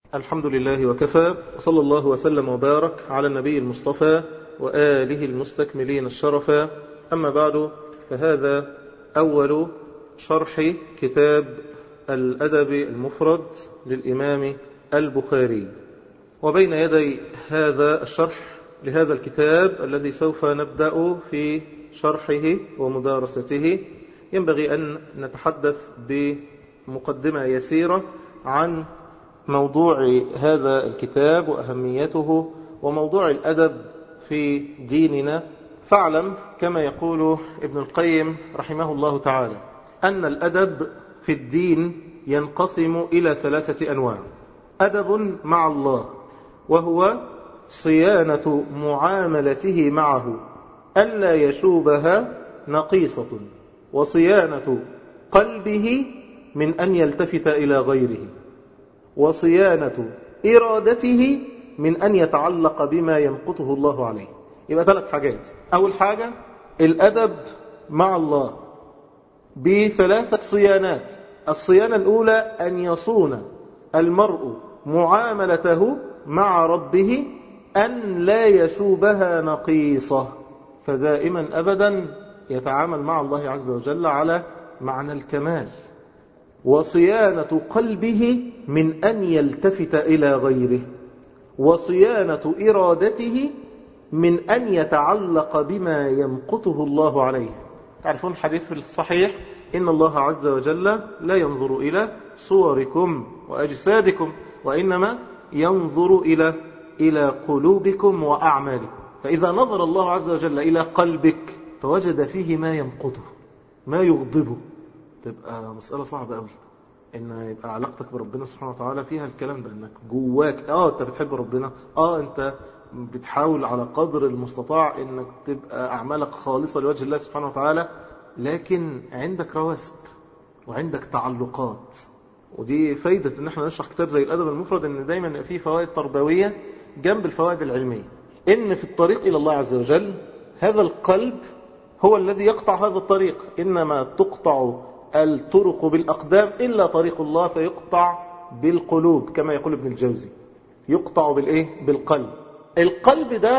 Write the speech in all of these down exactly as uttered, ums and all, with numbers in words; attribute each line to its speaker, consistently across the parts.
Speaker 1: الحمد لله وكفى، وصلى الله وسلم وبارك على النبي المصطفى وآله المستكملين الشرفا. أما بعد، فهذا أول شرح كتاب الأدب المفرد للإمام البخاري. وبين يدي هذا الشرح لهذا الكتاب الذي سوف نبدأ في شرحه ومدارسته، ينبغي أن نتحدث بمقدمة يسيرة عن موضوع هذا الكتاب وأهميته وموضوع الأدب في ديننا. فاعلم كما يقول ابن القيم رحمه الله تعالى أن الأدب في الدين ينقسم إلى ثلاثة أنواع. أدب مع الله، وهو صيانة معاملته معه ألا يشوبها نقيصة، وصيانة قلبه من أن يلتفت إلى غيره، وصيانة إرادته من أن يتعلق بما يمقته الله عليه. يبقى ثلاث حاجات. أول حاجة الأدب مع الله بثلاثة صيانات. الصيانة الأولى أن يصون المرء معاملته مع ربه أن لا يشوبها نقيصة، فدائما أبدا يتعامل مع الله عز وجل على معنى الكمال. وصيانة قلبه من أن يلتفت إلى غيره، وصيانة إرادته من أن يتعلق بما يمقته الله عليه. تعرفون الحديث في الصحيح: إن الله عز وجل لا ينظر إلى صوركم وأجسادكم، وإنما ينظر إلى إلى قلوبكم وأعمالكم. فإذا نظر الله عز وجل إلى قلبك فوجد فيه ما يمقته، ما يغضبه، تبقى مسألة صعبة قوي ان يبقى علاقتك بربنا سبحانه وتعالى فيها الكلام ده، انك جواك اه انت بتحب ربنا، اه انت بتحاول على قدر المستطاع انك تبقى اعمالك خالصة لوجه الله سبحانه وتعالى، لكن عندك رواسب وعندك تعلقات. ودي فايدة ان احنا نشرح كتاب زي الادب المفرد، ان دايما فيه فوائد تربوية جنب الفوائد العلمية. ان في الطريق الى الله عز وجل هذا القلب هو الذي يقطع هذا الطريق. انما تقطع الطرق بالأقدام إلا طريق الله فيقطع بالقلوب، كما يقول ابن الجوزي، يقطع بالإيه؟ بالقلب. القلب ده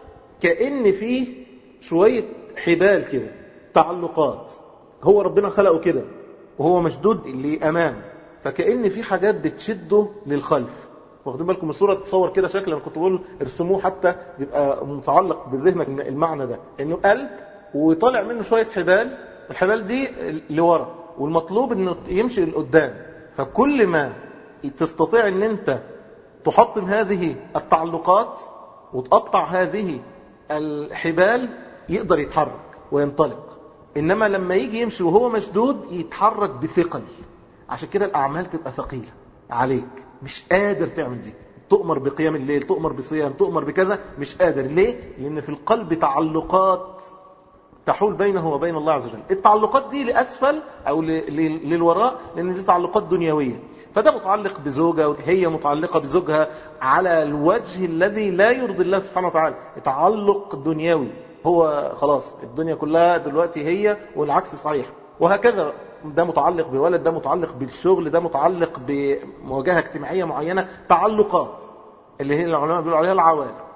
Speaker 1: كأن فيه شوية حبال كده، تعلقات، هو ربنا خلقه كده وهو مشدود لأمام، فكأن فيه حاجات بتشده للخلف. واخدين بالكم الصورة تصور كده شكل، أنا كنت بقول ارسموه حتى يبقى متعلق بذهنك المعنى ده، إنه قلب وطالع منه شوية حبال، الحبال دي لورا، والمطلوب انه يمشي لقدام. فكل ما تستطيع ان انت تحطم هذه التعلقات وتقطع هذه الحبال يقدر يتحرك وينطلق. انما لما يجي يمشي وهو مشدود يتحرك بثقل، عشان كده الاعمال تبقى ثقيلة عليك، مش قادر تعمل دي. تؤمر بقيام الليل، تؤمر بصيام، تؤمر بكذا، مش قادر. ليه؟ لان في القلب تعلقات تحول بينه وبين الله عز وجل. التعلقات دي لأسفل أو للوراء، لأن دي تعلقات دنيوية. فده متعلق بزوجة وهي متعلقة بزوجها على الوجه الذي لا يرضي الله سبحانه وتعالى، تعلق دنيوي. هو خلاص الدنيا كلها دلوقتي هي، والعكس صحيح. وهكذا ده متعلق بولد، ده متعلق بالشغل، ده متعلق بمواجهة اجتماعية معينة. تعلقات اللي هي العلماء بيقولوا عليها العوالق.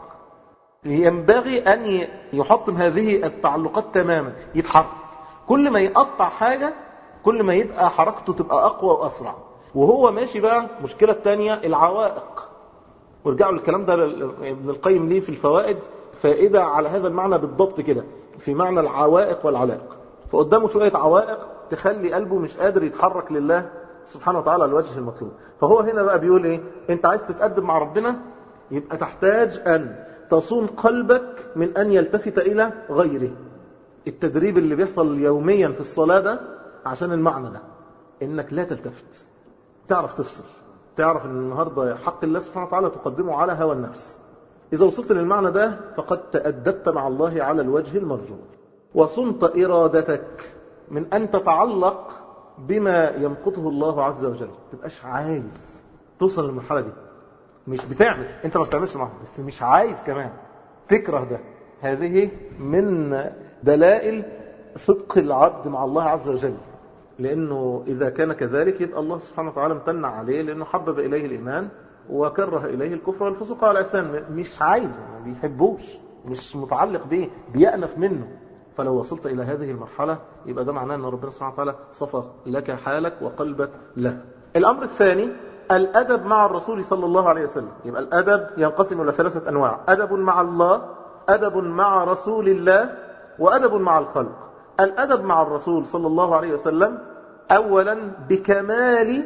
Speaker 1: ينبغي أن يحطم هذه التعلقات تماما، يتحرك. كل ما يقطع حاجة كل ما يبقى حركته تبقى أقوى وأسرع. وهو ماشي بقى مشكلة تانية العوائق، ورجعوا للكلام ده ابن القيم ليه في الفوائد فائدة على هذا المعنى بالضبط كده، في معنى العوائق والعلائق. فقدامه شوية عوائق تخلي قلبه مش قادر يتحرك لله سبحانه وتعالى على الوجه المطلوب. فهو هنا بقى بيقول ايه؟ انت عايز تتقدم مع ربنا يبقى تحتاج أن تصون قلبك من أن يلتفت إلى غيره. التدريب اللي بيحصل يوميا في الصلاة ده عشان المعنى ده، إنك لا تلتفت، تعرف تفصل، تعرف أن النهاردة حق الله سبحانه وتعالى تقدمه على هوى النفس. إذا وصلت للمعنى ده فقد تأدبت مع الله على الوجه المرجو. وصنت إرادتك من أن تتعلق بما يمقته الله عز وجل. تبقاش عايز توصل للمرحلة دي، مش بتعمل، انت ما بتعملش معه بس مش عايز كمان، تكره ده. هذه من دلائل صدق العبد مع الله عز وجل، لأنه إذا كان كذلك يبقى الله سبحانه وتعالى امتنع عليه، لأنه حبب إليه الإيمان وكره إليه الكفر والفسوق والعصيان، مش عايزه، ما بيحبوش، مش متعلق به، بيأنف منه. فلو وصلت إلى هذه المرحلة يبقى ده معناه أن ربنا سبحانه وتعالى صفى لك حالك وقلبك له. الأمر الثاني الأدب مع الرسول صلى الله عليه وسلم. يبقى الأدب ينقسم إلى ثلاثة أنواع: أدب مع الله، أدب مع رسول الله، وأدب مع الخلق. الأدب مع الرسول صلى الله عليه وسلم أولا بكمال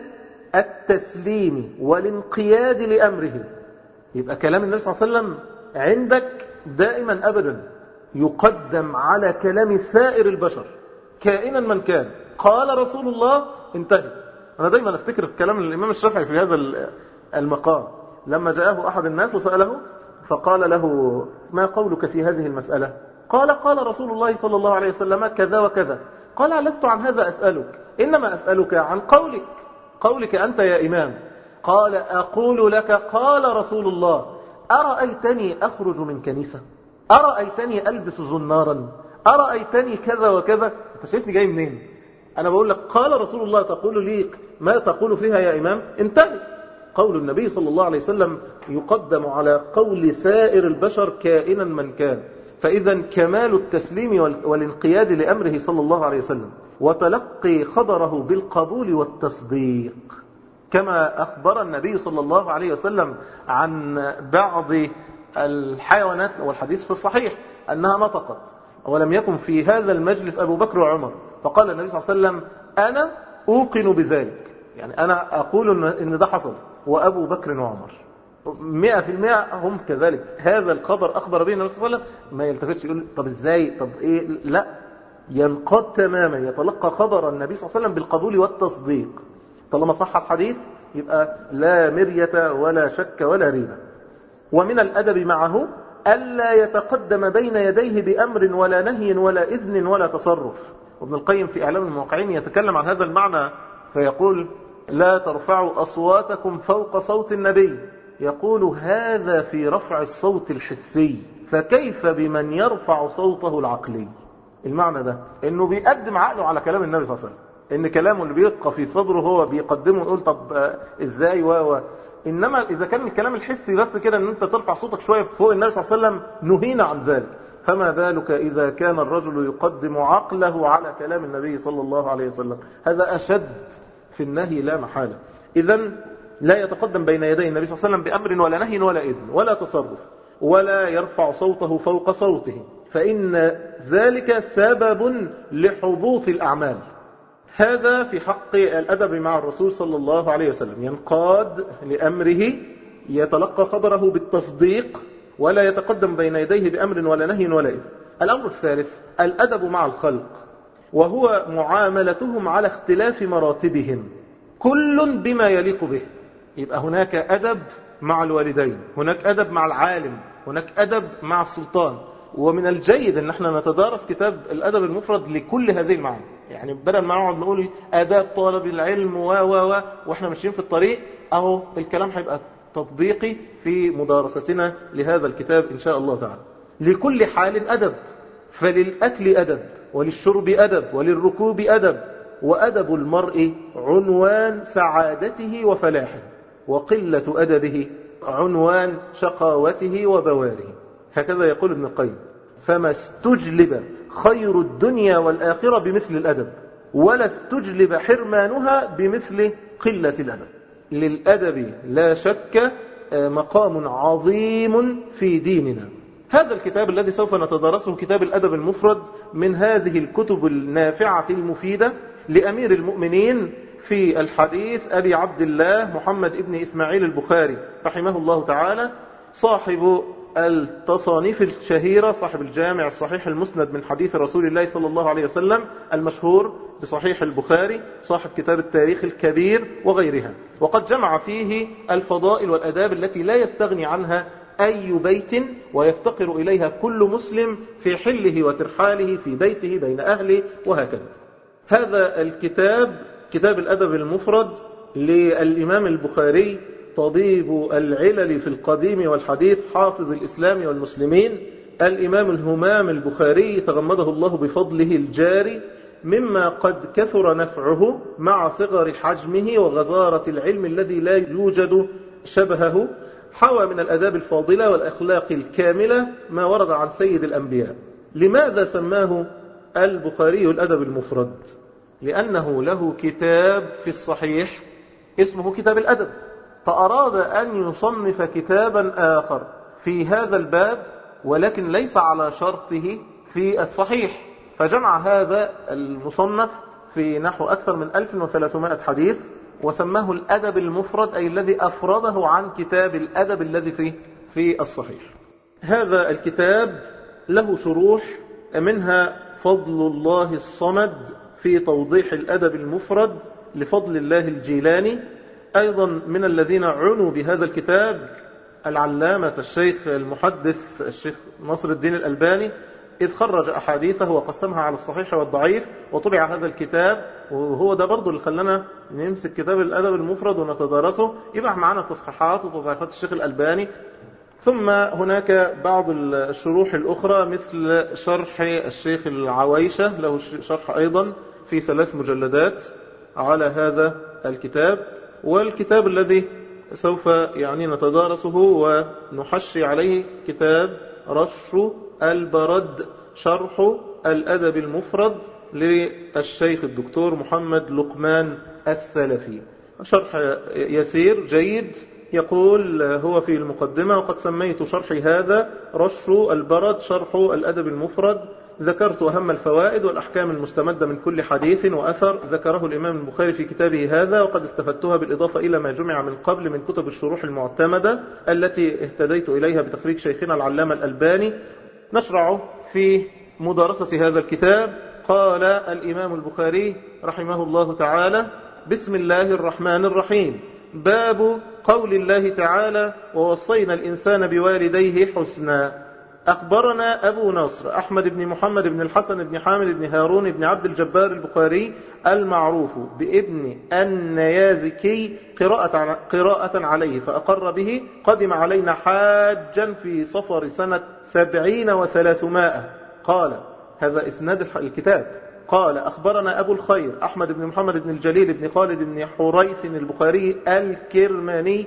Speaker 1: التسليم والانقياد لأمره. يبقى كلام النبي صلى الله عليه وسلم عندك دائما أبدا يقدم على كلام سائر البشر كائنا من كان. قال رسول الله انتهت. أنا دايما أفتكر كلام الإمام الشافعي في هذا المقام لما جاءه أحد الناس وسأله فقال له: ما قولك في هذه المسألة؟ قال: قال رسول الله صلى الله عليه وسلم كذا وكذا. قال: لست عن هذا أسألك، إنما أسألك عن قولك، قولك أنت يا إمام. قال: أقول لك قال رسول الله: أرأيتني أخرج من كنيسة؟ أرأيتني ألبس زنارا؟ أرأيتني كذا وكذا؟ أنت شايفني جاي منين؟ أنا بقول لك قال رسول الله، تقول لي ما تقول فيها يا إمام؟ انتهت. قول النبي صلى الله عليه وسلم يقدم على قول سائر البشر كائنا من كان. فإذا كمال التسليم والانقياد لأمره صلى الله عليه وسلم وتلقي خبره بالقبول والتصديق، كما أخبر النبي صلى الله عليه وسلم عن بعض الحيوانات، والحديث في الصحيح أنها نطقت ولم يكن في هذا المجلس أبو بكر وعمر، فقال النبي صلى الله عليه وسلم: أنا أوقن بذلك، يعني أنا أقول إن ده حصل، وأبو بكر وعمر مئة في المئة هم كذلك. هذا الخبر أخبر به النبي صلى الله عليه وسلم، ما يلتفتش يقول طب إزاي، طب إيه، لا، ينقض تماما، يتلقى خبر النبي صلى الله عليه وسلم بالقبول والتصديق. طالما صح الحديث يبقى لا مرية ولا شك ولا ريبة. ومن الأدب معه ألا يتقدم بين يديه بأمر ولا نهي ولا إذن ولا تصرف. وابن القيم في إعلام الموقعين يتكلم عن هذا المعنى فيقول: لا ترفعوا أصواتكم فوق صوت النبي. يقول: هذا في رفع الصوت الحسي، فكيف بمن يرفع صوته العقلي؟ المعنى ده انه بيقدم عقله على كلام النبي صلى الله عليه وسلم، ان كلامه اللي بيبقى في صدره هو بيقدمه ويقول طب ازاي و انما اذا كان الكلام الحسي بس كده ان انت ترفع صوتك شويه فوق النبي صلى الله عليه وسلم نهينا عن ذلك، فما بالك اذا كان الرجل يقدم عقله على كلام النبي صلى الله عليه وسلم؟ هذا اشد في النهي لا محاله. اذا لا يتقدم بين يدي النبي صلى الله عليه وسلم بأمر ولا نهي ولا إذن ولا تصرف، ولا يرفع صوته فوق صوته، فإن ذلك سبب لحبوط الأعمال. هذا في حق الأدب مع الرسول صلى الله عليه وسلم، ينقاد لأمره، يتلقى خبره بالتصديق، ولا يتقدم بين يديه بأمر ولا نهي ولا إذن. الأمر الثالث الأدب مع الخلق، وهو معاملتهم على اختلاف مراتبهم، كل بما يليق به. يبقى هناك أدب مع الوالدين، هناك أدب مع العالم، هناك أدب مع السلطان. ومن الجيد أن احنا نتدارس كتاب الأدب المفرد لكل هذه المعاني، يعني بدل ما نقعد نقول آداب طالب العلم و و و واحنا ماشيين في الطريق، أهو الكلام هيبقى تطبيقي في مدارستنا لهذا الكتاب إن شاء الله تعالى. لكل حال أدب، فللأكل أدب، وللشرب أدب، وللركوب أدب. وأدب المرء عنوان سعادته وفلاحه، وقلة أدبه عنوان شقاوته وبواره. هكذا يقول ابن القيم: فما استجلب خير الدنيا والآخرة بمثل الأدب، ولا استجلب حرمانها بمثل قلة الأدب. للأدب لا شك مقام عظيم في ديننا. هذا الكتاب الذي سوف نتدارسه كتاب الأدب المفرد من هذه الكتب النافعة المفيدة لأمير المؤمنين في الحديث أبي عبد الله محمد ابن إسماعيل البخاري رحمه الله تعالى، صاحب التصانيف الشهيرة، صاحب الجامع الصحيح المسند من حديث رسول الله صلى الله عليه وسلم المشهور بصحيح البخاري، صاحب كتاب التاريخ الكبير وغيرها. وقد جمع فيه الفضائل والأداب التي لا يستغني عنها أي بيت ويفتقر إليها كل مسلم في حله وترحاله في بيته بين أهله وهكذا. هذا الكتاب كتاب الأدب المفرد للإمام البخاري، طبيب العلل في القديم والحديث، حافظ الإسلام والمسلمين، الإمام الهمام البخاري تغمده الله بفضله الجاري، مما قد كثر نفعه مع صغر حجمه وغزارة العلم الذي لا يوجد شبهه، حوى من الأداب الفاضلة والأخلاق الكاملة ما ورد عن سيد الأنبياء. لماذا سماه البخاري الأدب المفرد؟ لأنه له كتاب في الصحيح اسمه كتاب الأدب، فأراد أن يصنف كتابا آخر في هذا الباب ولكن ليس على شرطه في الصحيح، فجمع هذا المصنف في نحو أكثر من ألف وثلاثمائة حديث وسماه الأدب المفرد، أي الذي أفرده عن كتاب الأدب الذي فيه في الصحيح. هذا الكتاب له شروح، منها فضل الله الصمد في توضيح الأدب المفرد لفضل الله الجيلاني. أيضا من الذين عنوا بهذا الكتاب العلامة الشيخ المحدث الشيخ نصر الدين الألباني، إذ خرج أحاديثه وقسمها على الصحيح والضعيف وطبع هذا الكتاب. وهو ده برضو اللي خلنا نمسك كتاب الأدب المفرد ونتدارسه، يبقى معنا تصحيحات وتضعيفات الشيخ الألباني. ثم هناك بعض الشروح الأخرى مثل شرح الشيخ العويشة، له شرح أيضا في ثلاث مجلدات على هذا الكتاب. والكتاب الذي سوف يعني نتدارسه ونحشي عليه كتاب رش البرد شرح الأدب المفرد للشيخ الدكتور محمد لقمان السلفي، شرح يسير جيد. يقول هو في المقدمة: وقد سميت شرحي هذا رش البرد شرح الأدب المفرد، ذكرت أهم الفوائد والأحكام المستمدة من كل حديث وأثر ذكره الإمام البخاري في كتابه هذا، وقد استفدتها بالإضافة إلى ما جمع من قبل من كتب الشروح المعتمدة التي اهتديت إليها بتخريج شيخنا العلامة الألباني. نشرع في مدارسة هذا الكتاب. قال الإمام البخاري رحمه الله تعالى: بسم الله الرحمن الرحيم. باب قول الله تعالى: ووصينا الإنسان بوالديه حسنا. أخبرنا أبو نصر أحمد بن محمد بن الحسن بن حامد بن هارون بن عبد الجبار البخاري المعروف بابن النيازكي قراءة, قراءة عليه فأقر به، قدم علينا حاجا في صفر سنة سبعين وثلاثمائة. قال هذا إسناد الكتاب. قال أخبرنا أبو الخير أحمد بن محمد بن الجليل بن خالد بن حريث البخاري الكرماني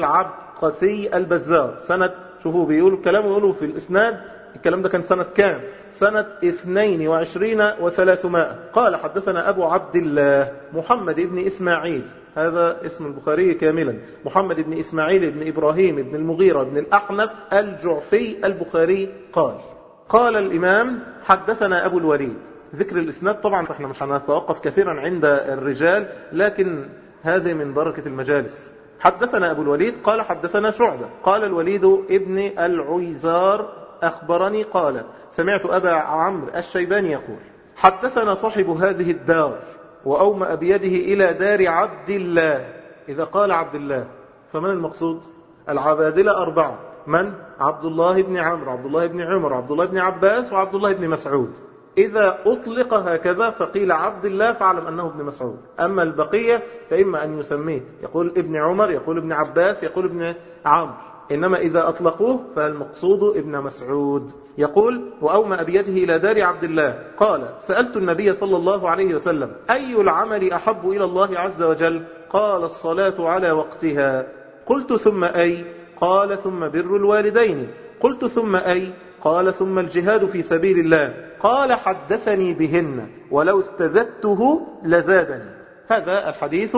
Speaker 1: العبقسي البزار سنة، شوفوا بيقولوا الكلام ويقولوا في الإسناد الكلام ده كان سنة كام؟ سنة اثنين وعشرين وثلاثمائة. قال حدثنا أبو عبد الله محمد بن إسماعيل، هذا اسم البخاري كاملا، محمد بن إسماعيل بن إبراهيم بن المغيرة بن الأحنف الجعفي البخاري قال قال الإمام حدثنا أبو الوليد. ذكر الإسناد طبعا احنا مش هنتوقف كثيرا عند الرجال، لكن هذه من بركة المجالس. حدثنا أبو الوليد قال حدثنا شعبة قال الوليد ابن العيزار أخبرني قال سمعت أبا عمرو الشيباني يقول حدثنا صاحب هذه الدار وأومأ بيده إلى دار عبد الله. إذا قال عبد الله فمن المقصود؟ العبادلة أربعة، من؟ عبد الله بن عمرو، عبد الله بن عمر، عبد الله بن عباس، وعبد الله بن مسعود. إذا أطلق هكذا فقيل عبد الله فاعلم أنه ابن مسعود. أما البقية فإما أن يسميه يقول ابن عمر، يقول ابن عباس، يقول ابن عمرو، إنما إذا أطلقوه فالمقصود ابن مسعود. يقول وأومأ بيده إلى دار عبد الله قال سألت النبي صلى الله عليه وسلم أي العمل أحب إلى الله عز وجل؟ قال الصلاة على وقتها. قلت ثم أي؟ قال ثم بر الوالدين. قلت ثم أي؟ قال ثم الجهاد في سبيل الله. قال حدثني بهن ولو استزدته لزادني. هذا الحديث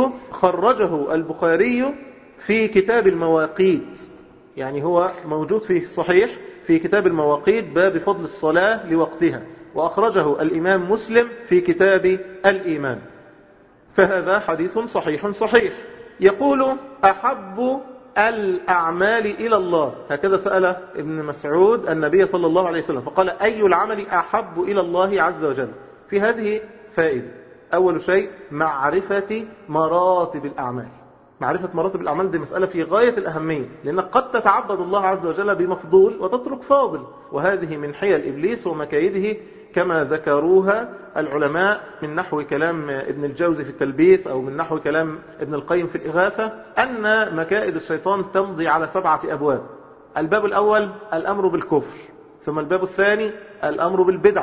Speaker 1: خرجه البخاري في كتاب المواقيت، يعني هو موجود في الصحيح في كتاب المواقيت باب فضل الصلاة لوقتها، وأخرجه الإمام مسلم في كتاب الإيمان. فهذا حديث صحيح صحيح. يقول أحب الأعمال إلى الله، هكذا سأل ابن مسعود النبي صلى الله عليه وسلم فقال أي العمل أحب إلى الله عز وجل؟ في هذه فائدة. أول شيء معرفة مراتب الأعمال. معرفة مراتب الأعمال دي مسألة في غاية الأهمية، لأنك قد تتعبد الله عز وجل بمفضول وتترك فاضل، وهذه من حيل إبليس ومكايده كما ذكروها العلماء من نحو كلام ابن الجوزي في التلبيس أو من نحو كلام ابن القيم في الإغاثة، أن مكائد الشيطان تمضي على سبعة أبواب. الباب الأول الأمر بالكفر، ثم الباب الثاني الأمر بالبدعة،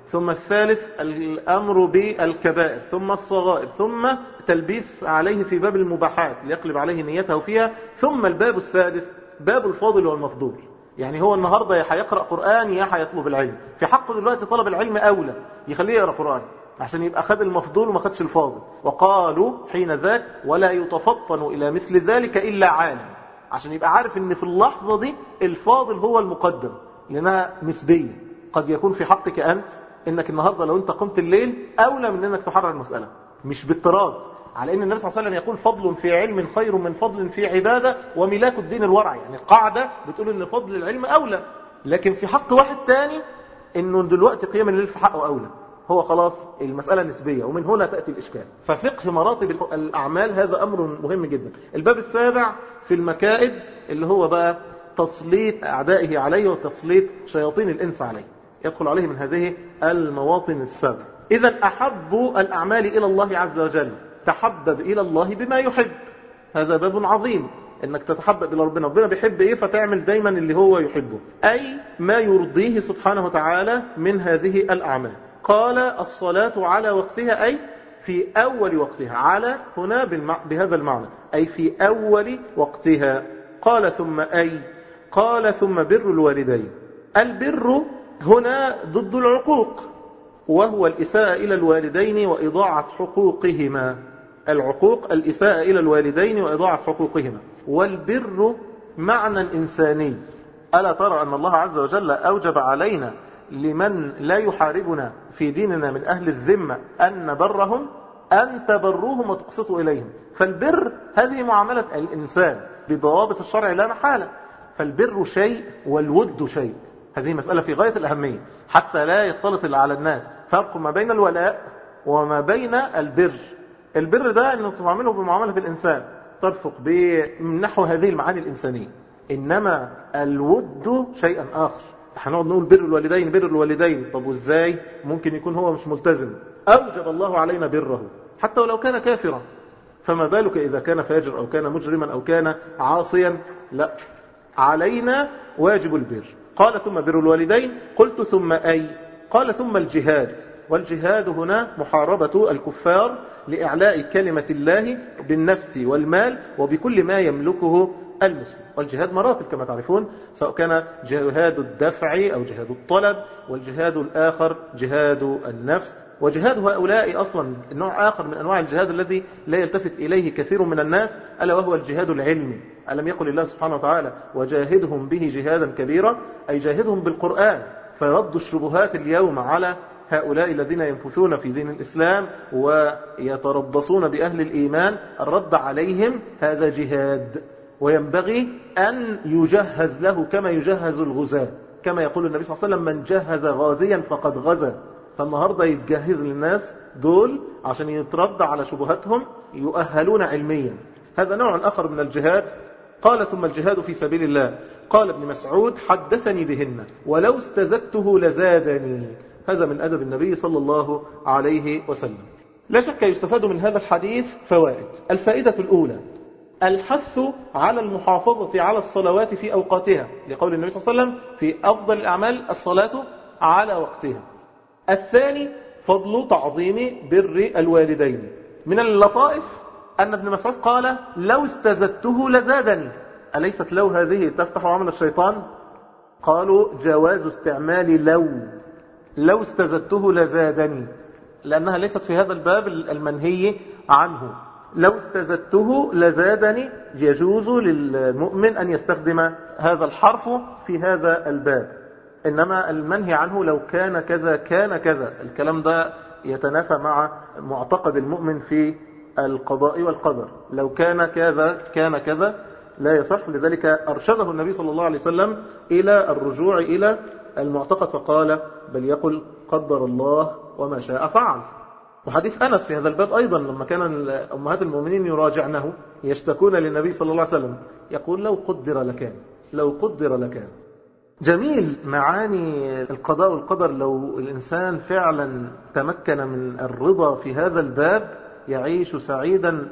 Speaker 1: ثم الثالث الأمر بالكبائر، ثم الصغائر، ثم تلبيس عليه في باب المباحات ليقلب عليه نيته فيها، ثم الباب السادس باب الفاضل والمفضول. يعني هو النهاردة يا هيقرأ قرآن يا هيطلب العلم، في حقه دلوقتي طلب العلم أولى، يخليه يقرأ قرآن عشان يبقى خد المفضول وما خدش الفاضل. وقالوا حين ذاك ولا يتفطن إلى مثل ذلك إلا عالم، عشان يبقى عارف ان في اللحظة دي الفاضل هو المقدم، لأنها نسبية. قد يكون في حقك أنت انك النهاردة لو انت قمت الليل أولى من انك تحرر المسألة، مش بالطراد، على ان النبي صلى الله عليه وسلم يقول فضل في علم خير من فضل في عبادة وملاك الدين الورع. يعني القاعدة بتقول ان فضل العلم أولى، لكن في حق واحد تاني انه دلوقتي قيام الليل في حقه أولى، هو خلاص المسألة نسبية، ومن هنا تأتي الإشكال. ففقه مراتب الأعمال هذا أمر مهم جدا. الباب السابع في المكائد اللي هو بقى تسليط أعدائه عليه وتسليط شياطين الإنس عليه، يدخل عليه من هذه المواطن السبع. إذا أحب الأعمال إلى الله عز وجل، تحبب إلى الله بما يحب، هذا باب عظيم، انك تتحبب الى ربنا، ربنا بيحب ايه فتعمل دايما اللي هو يحبه، اي ما يرضيه سبحانه وتعالى من هذه الاعمال. قال الصلاة على وقتها، اي في اول وقتها، على هنا بالمع... بهذا المعنى، اي في اول وقتها. قال ثم اي قال ثم بر الوالدين. البر هنا ضد العقوق، وهو الإساءة إلى الوالدين وإضاعة حقوقهما. العقوق الإساءة إلى الوالدين وإضاعة حقوقهما. والبر معنى إنساني. ألا ترى أن الله عز وجل أوجب علينا لمن لا يحاربنا في ديننا من أهل الذمة أن نبرهم، أن تبروهم وتقسطوا إليهم. فالبر هذه معاملة الإنسان بضوابط الشرع لا محالة. فالبر شيء والود شيء، هذه مسألة في غاية الأهمية حتى لا يختلط على الناس فرق ما بين الولاء وما بين البر. البر ده أنه تعامله بمعاملة الإنسان، ترفق بنحو هذه المعاني الإنسانية. إنما الود شيئا آخر. هنقعد نقول بر الوالدين بر الوالدين، طب وإزاي ممكن يكون هو مش ملتزم؟ أوجب الله علينا بره حتى ولو كان كافرا، فما بالك إذا كان فاجر أو كان مجرما أو كان عاصيا؟ لا، علينا واجب البر. قال ثم بر الوالدين. قلت ثم أي؟ قال ثم الجهاد. والجهاد هنا محاربة الكفار لإعلاء كلمة الله بالنفس والمال وبكل ما يملكه المسلم. والجهاد مراتب كما تعرفون، سواء كان جهاد الدفع أو جهاد الطلب، والجهاد الآخر جهاد النفس. وجهاد هؤلاء أصلا نوع آخر من أنواع الجهاد الذي لا يلتفت إليه كثير من الناس، ألا وهو الجهاد العلمي. ألم يقل الله سبحانه وتعالى وجاهدهم به جهادا كبيرا، أي جاهدهم بالقرآن. فيرد الشبهات اليوم على هؤلاء الذين ينفثون في دين الإسلام ويتربصون بأهل الإيمان، الرد عليهم هذا جهاد، وينبغي أن يجهز له كما يجهز الغزاة، كما يقول النبي صلى الله عليه وسلم من جهز غازيا فقد غزا. فالنهاردة يتجهز للناس دول عشان يترد على شبهاتهم، يؤهلون علميا. هذا نوع آخر من الجهاد. قال ثم الجهاد في سبيل الله. قال ابن مسعود حدثني بهن ولو استزدته لزادني. هذا من أدب النبي صلى الله عليه وسلم. لا شك يستفاد من هذا الحديث فوائد. الفائدة الأولى الحث على المحافظة على الصلوات في أوقاتها، لقول النبي صلى الله عليه وسلم في أفضل الأعمال الصلاة على وقتها. الثاني فضل تعظيم بر الوالدين. من اللطائف أن ابن مسعود قال لو استزدته لزادني. أليست لو هذه تفتح عمل الشيطان؟ قالوا جواز استعمال لو، لو استزدته لزادني، لأنها ليست في هذا الباب المنهي عنه. لو استزدته لزادني، يجوز للمؤمن أن يستخدم هذا الحرف في هذا الباب. إنما المنهي عنه لو كان كذا كان كذا، الكلام ده يتنافى مع معتقد المؤمن في القضاء والقدر. لو كان كذا كان كذا لا يصح. لذلك أرشده النبي صلى الله عليه وسلم إلى الرجوع إلى المعتقد، فقال بل يقل قدر الله وما شاء فعل. وحديث أنس في هذا الباب أيضا، لما كان أمهات المؤمنين يراجعنه يشتكون للنبي صلى الله عليه وسلم، يقول لو قدر لكان، لو قدر لكان. جميل معاني القضاء والقدر. لو الإنسان فعلا تمكن من الرضا في هذا الباب يعيش سعيدا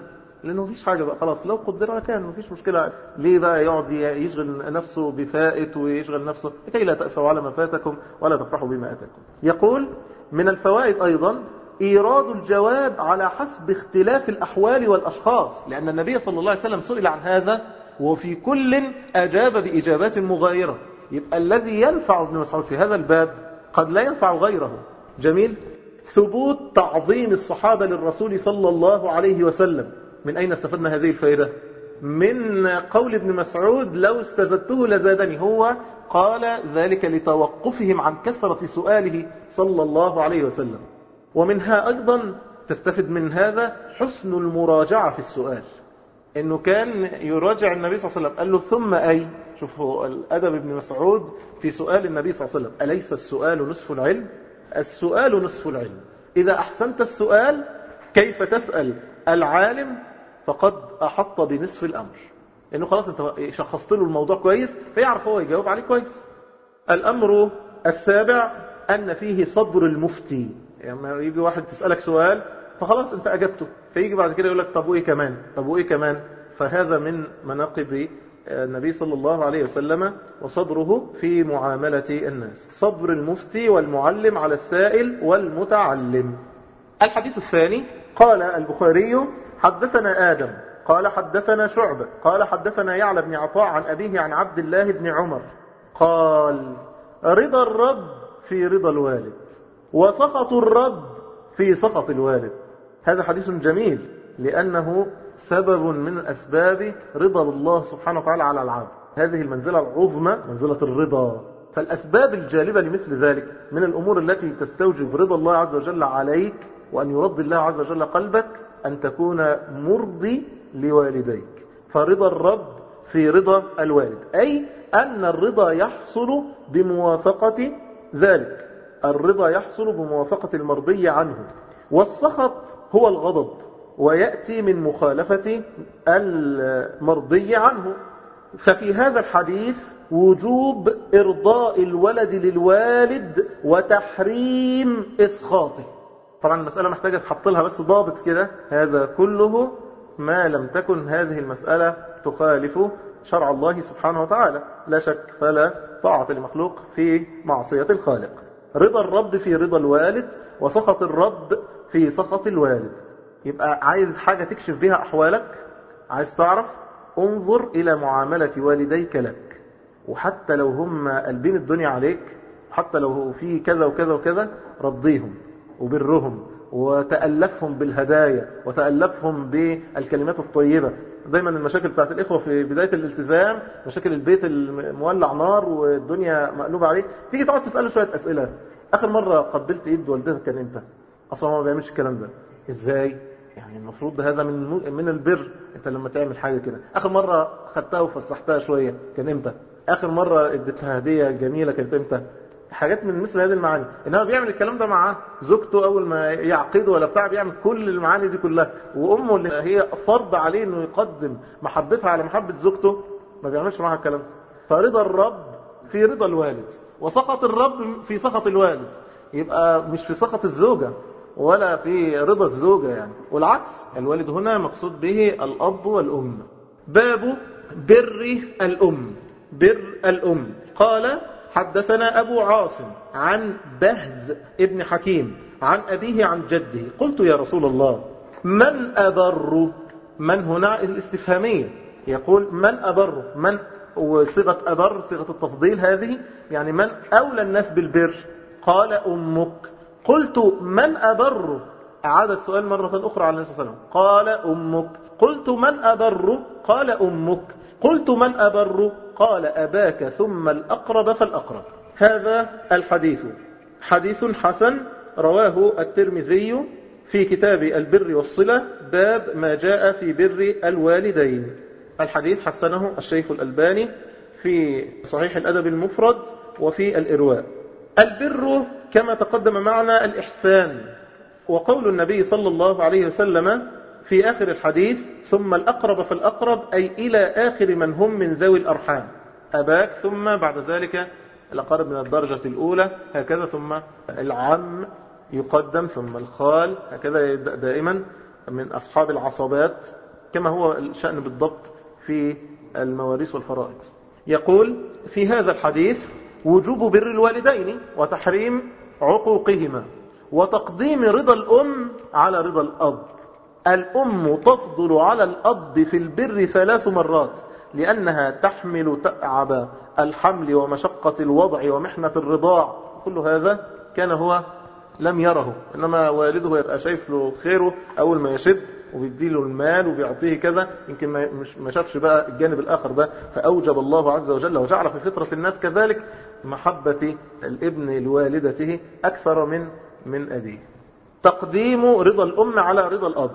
Speaker 1: لأنه مفيش حاجة بقى خلاص، لو قدرها كان مفيش مشكلة. ليه بقى يقعد يشغل نفسه بفائت ويشغل نفسه لكي لا تأسوا على ما فاتكم ولا تفرحوا بما أتاكم. يقول من الفوائد أيضا إيراد الجواب على حسب اختلاف الأحوال والأشخاص، لأن النبي صلى الله عليه وسلم سئل عن هذا وفي كل أجاب بإجابات مغايرة. يبقى الذي ينفع ابن مسعود في هذا الباب قد لا ينفع غيره. جميل. ثبوت تعظيم الصحابة للرسول صلى الله عليه وسلم. من أين استفدنا هذه الفائدة؟ من قول ابن مسعود لو استزدته لزادني. هو قال ذلك لتوقفهم عن كثرة سؤاله صلى الله عليه وسلم. ومنها أيضا تستفد من هذا حسن المراجعة في السؤال، إنه كان يراجع النبي صلى الله عليه وسلم. قال له ثم أي؟ شوفوا الأدب ابن مسعود في سؤال النبي صلى الله عليه وسلم. أليس السؤال نصف العلم؟ السؤال نصف العلم. إذا أحسنت السؤال كيف تسأل العالم فقد أحط بنصف الأمر، إنه خلاص أنت شخصت له الموضوع كويس فيعرف هو يجاوب عليه كويس. الأمر السابع أن فيه صبر المفتي. يعني يجي واحد تسألك سؤال فخلاص أنت أجبته، فيجي بعد كده يقول لك طب وإيه كمان طب وإيه كمان. فهذا من مناقب النبي صلى الله عليه وسلم وصبره في معاملة الناس. صبر المفتي والمعلم على السائل والمتعلم. الحديث الثاني قال البخاري حدثنا آدم قال حدثنا شعبة قال حدثنا يعلى بن عطاء عن أبيه عن عبد الله بن عمر قال رضا الرب في رضا الوالد وسخط الرب في سخط الوالد. هذا حديث جميل لأنه سبب من أسباب رضا الله سبحانه وتعالى على العبد. هذه المنزلة العظمى منزلة الرضا. فالأسباب الجالبة لمثل ذلك من الأمور التي تستوجب رضا الله عز وجل عليك وأن يرضي الله عز وجل قلبك أن تكون مرضي لوالديك. فرضا الرب في رضا الوالد، أي أن الرضا يحصل بموافقة ذلك. الرضا يحصل بموافقة المرضي عنه. والسخط هو الغضب ويأتي من مخالفة المرضي عنه. ففي هذا الحديث وجوب إرضاء الولد للوالد وتحريم إسخاطه. طبعا المسألة محتاجة تحط لها بس ضابط كده، هذا كله ما لم تكن هذه المسألة تخالف شرع الله سبحانه وتعالى. لا شك فلا طاعة لمخلوق في معصية الخالق. رضا الرب في رضا الوالد وسخط الرب في سخط الوالد. يبقى عايز حاجة تكشف بها أحوالك، عايز تعرف، انظر إلى معاملة والديك لك. وحتى لو هم قلبين الدنيا عليك، حتى لو في كذا وكذا وكذا، رضيهم وبرهم وتألفهم بالهدايا وتألفهم بالكلمات الطيبة. دايما المشاكل بتاعت الإخوة في بداية الالتزام، مشاكل البيت المولع نار والدنيا مقلوبة عليك، تيجي تقعد تسأله شوية أسئلة. آخر مرة قبلت إيد والدتك كان إمتى؟ أصلا ما بيعملش الكلام ده. إزاي؟ يعني المفروض هذا من من البر. أنت لما تعمل حاجة كده، آخر مرة خدتها وفسحتها شوية كان إمتى؟ آخر مرة اديتها هدية جميلة كانت إمتى؟ حاجات من مثل هذه المعاني. إنما بيعمل الكلام ده مع زوجته أول ما يعقده ولا بتاع، بيعمل كل المعاني دي كلها. وأمه اللي هي فرض عليه إنه يقدم محبتها على محبة زوجته ما بيعملش معها الكلام ده. فرضا الرب في رضا الوالد وسخط الرب في سخط الوالد. يبقى مش في سخط الزوجة ولا في رضا الزوجة يعني، والعكس. الوالد هنا مقصود به الأب والأم. باب بر الأم. بر الأم. قال حدثنا أبو عاصم عن بهز ابن حكيم عن أبيه عن جده قلت يا رسول الله من أبر؟ من هنا الاستفهامية، يقول من أبر، من وصيغة أبر صيغة التفضيل هذه، يعني من أولى الناس بالبر؟ قال أمك. قلت من أبر؟ أعاد السؤال مرة أخرى على النبي صلى الله عليه وسلم. قال أمك. قلت من أبر؟ قال أمك. قلت من أبر؟ قال أباك ثم الأقرب فالأقرب. هذا الحديث حديث حسن رواه الترمذي في كتاب البر والصلة باب ما جاء في بر الوالدين. الحديث حسنه الشيخ الألباني في صحيح الأدب المفرد وفي الإرواء. البر كما تقدم معنا الإحسان. وقول النبي صلى الله عليه وسلم في آخر الحديث ثم الأقرب فالأقرب، أي إلى آخر من هم من ذوي الأرحام، أباك ثم بعد ذلك الأقرب من الدرجة الأولى هكذا، ثم العم يقدم ثم الخال هكذا دائما من أصحاب العصبات كما هو الشأن بالضبط في المواريث والفرائض. يقول في هذا الحديث وجوب بر الوالدين وتحريم عقوقهما وتقديم رضا الأم على رضا الأب. الأم تفضل على الأب في البر ثلاث مرات، لأنها تحمل تعب الحمل ومشقة الوضع ومحنة الرضاع. كل هذا كان هو لم يره، إنما والده يبقى شايف له خيره أول ما يشد وبيديله المال وبيعطيه كذا، يمكن ما شافش بقى الجانب الآخر ده. فأوجب الله عز وجل وجعل في فطرة الناس كذلك محبة الابن لوالدته أكثر من من أبيه. تقديم رضا الأم على رضا الأب.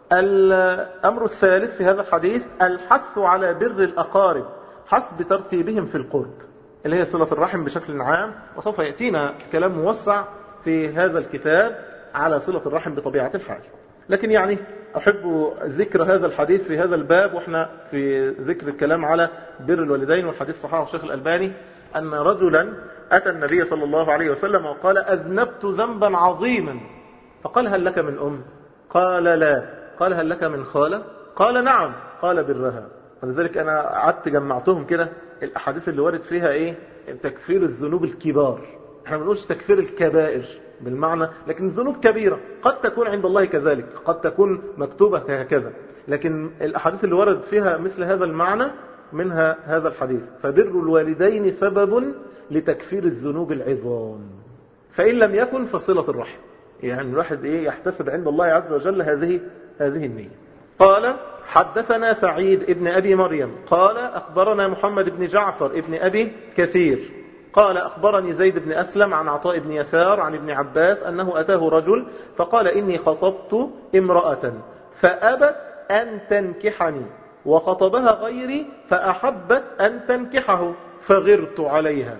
Speaker 1: الأمر الثالث في هذا الحديث الحث على بر الأقارب حسب ترتيبهم في القرب، اللي هي صلة الرحم بشكل عام، وسوف يأتينا كلام موسع في هذا الكتاب على صلة الرحم بطبيعة الحال. لكن يعني أحب ذكر هذا الحديث في هذا الباب وإحنا في ذكر الكلام على بر الوالدين، والحديث صححه الشيخ الألباني أن رجلا أتى النبي صلى الله عليه وسلم وقال أذنبت ذنبا عظيما، فقال هل لك من أم؟ قال لا. قال هل لك من خالة؟ قال نعم. قال برها. ولذلك أنا قعدت جمعتهم كده الأحاديث اللي ورد فيها إيه؟ تكفير الذنوب الكبار. احنا ما بنقولش تكفير الكبائر بالمعنى، لكن الذنوب كبيرة قد تكون عند الله كذلك، قد تكون مكتوبة هكذا، لكن الأحاديث اللي ورد فيها مثل هذا المعنى منها هذا الحديث. فبر الوالدين سبب لتكفير الذنوب العظام، فإن لم يكن فصلة الرحم. يعني الواحد إيه يحتسب عند الله عز وجل هذه هذه النية. قال حدثنا سعيد ابن أبي مريم قال أخبرنا محمد بن جعفر ابن أبي كثير قال أخبرني زيد بن أسلم عن عطاء بن يسار عن ابن عباس أنه أتاه رجل فقال إني خطبت امرأة فأبت أن تنكحني وخطبها غيري فأحبت أن تنكحه فغرت عليها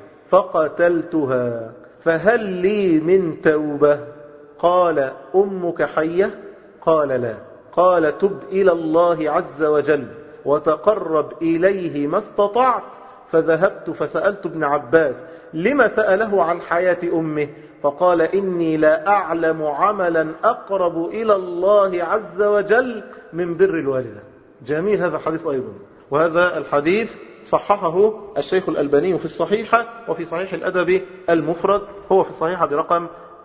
Speaker 1: فقتلتها فهل لي من توبة؟ قال أمك حية؟ قال لا. قال تب إلى الله عز وجل وتقرب إليه ما استطعت. فذهبت فسألت ابن عباس لما سأله عن حياة أمه؟ فقال إني لا أعلم عملا أقرب إلى الله عز وجل من بر الوالدة. جميل هذا الحديث أيضا، وهذا الحديث صححه الشيخ الألباني في الصحيحة وفي صحيح الأدب المفرد، هو في الصحيحة برقم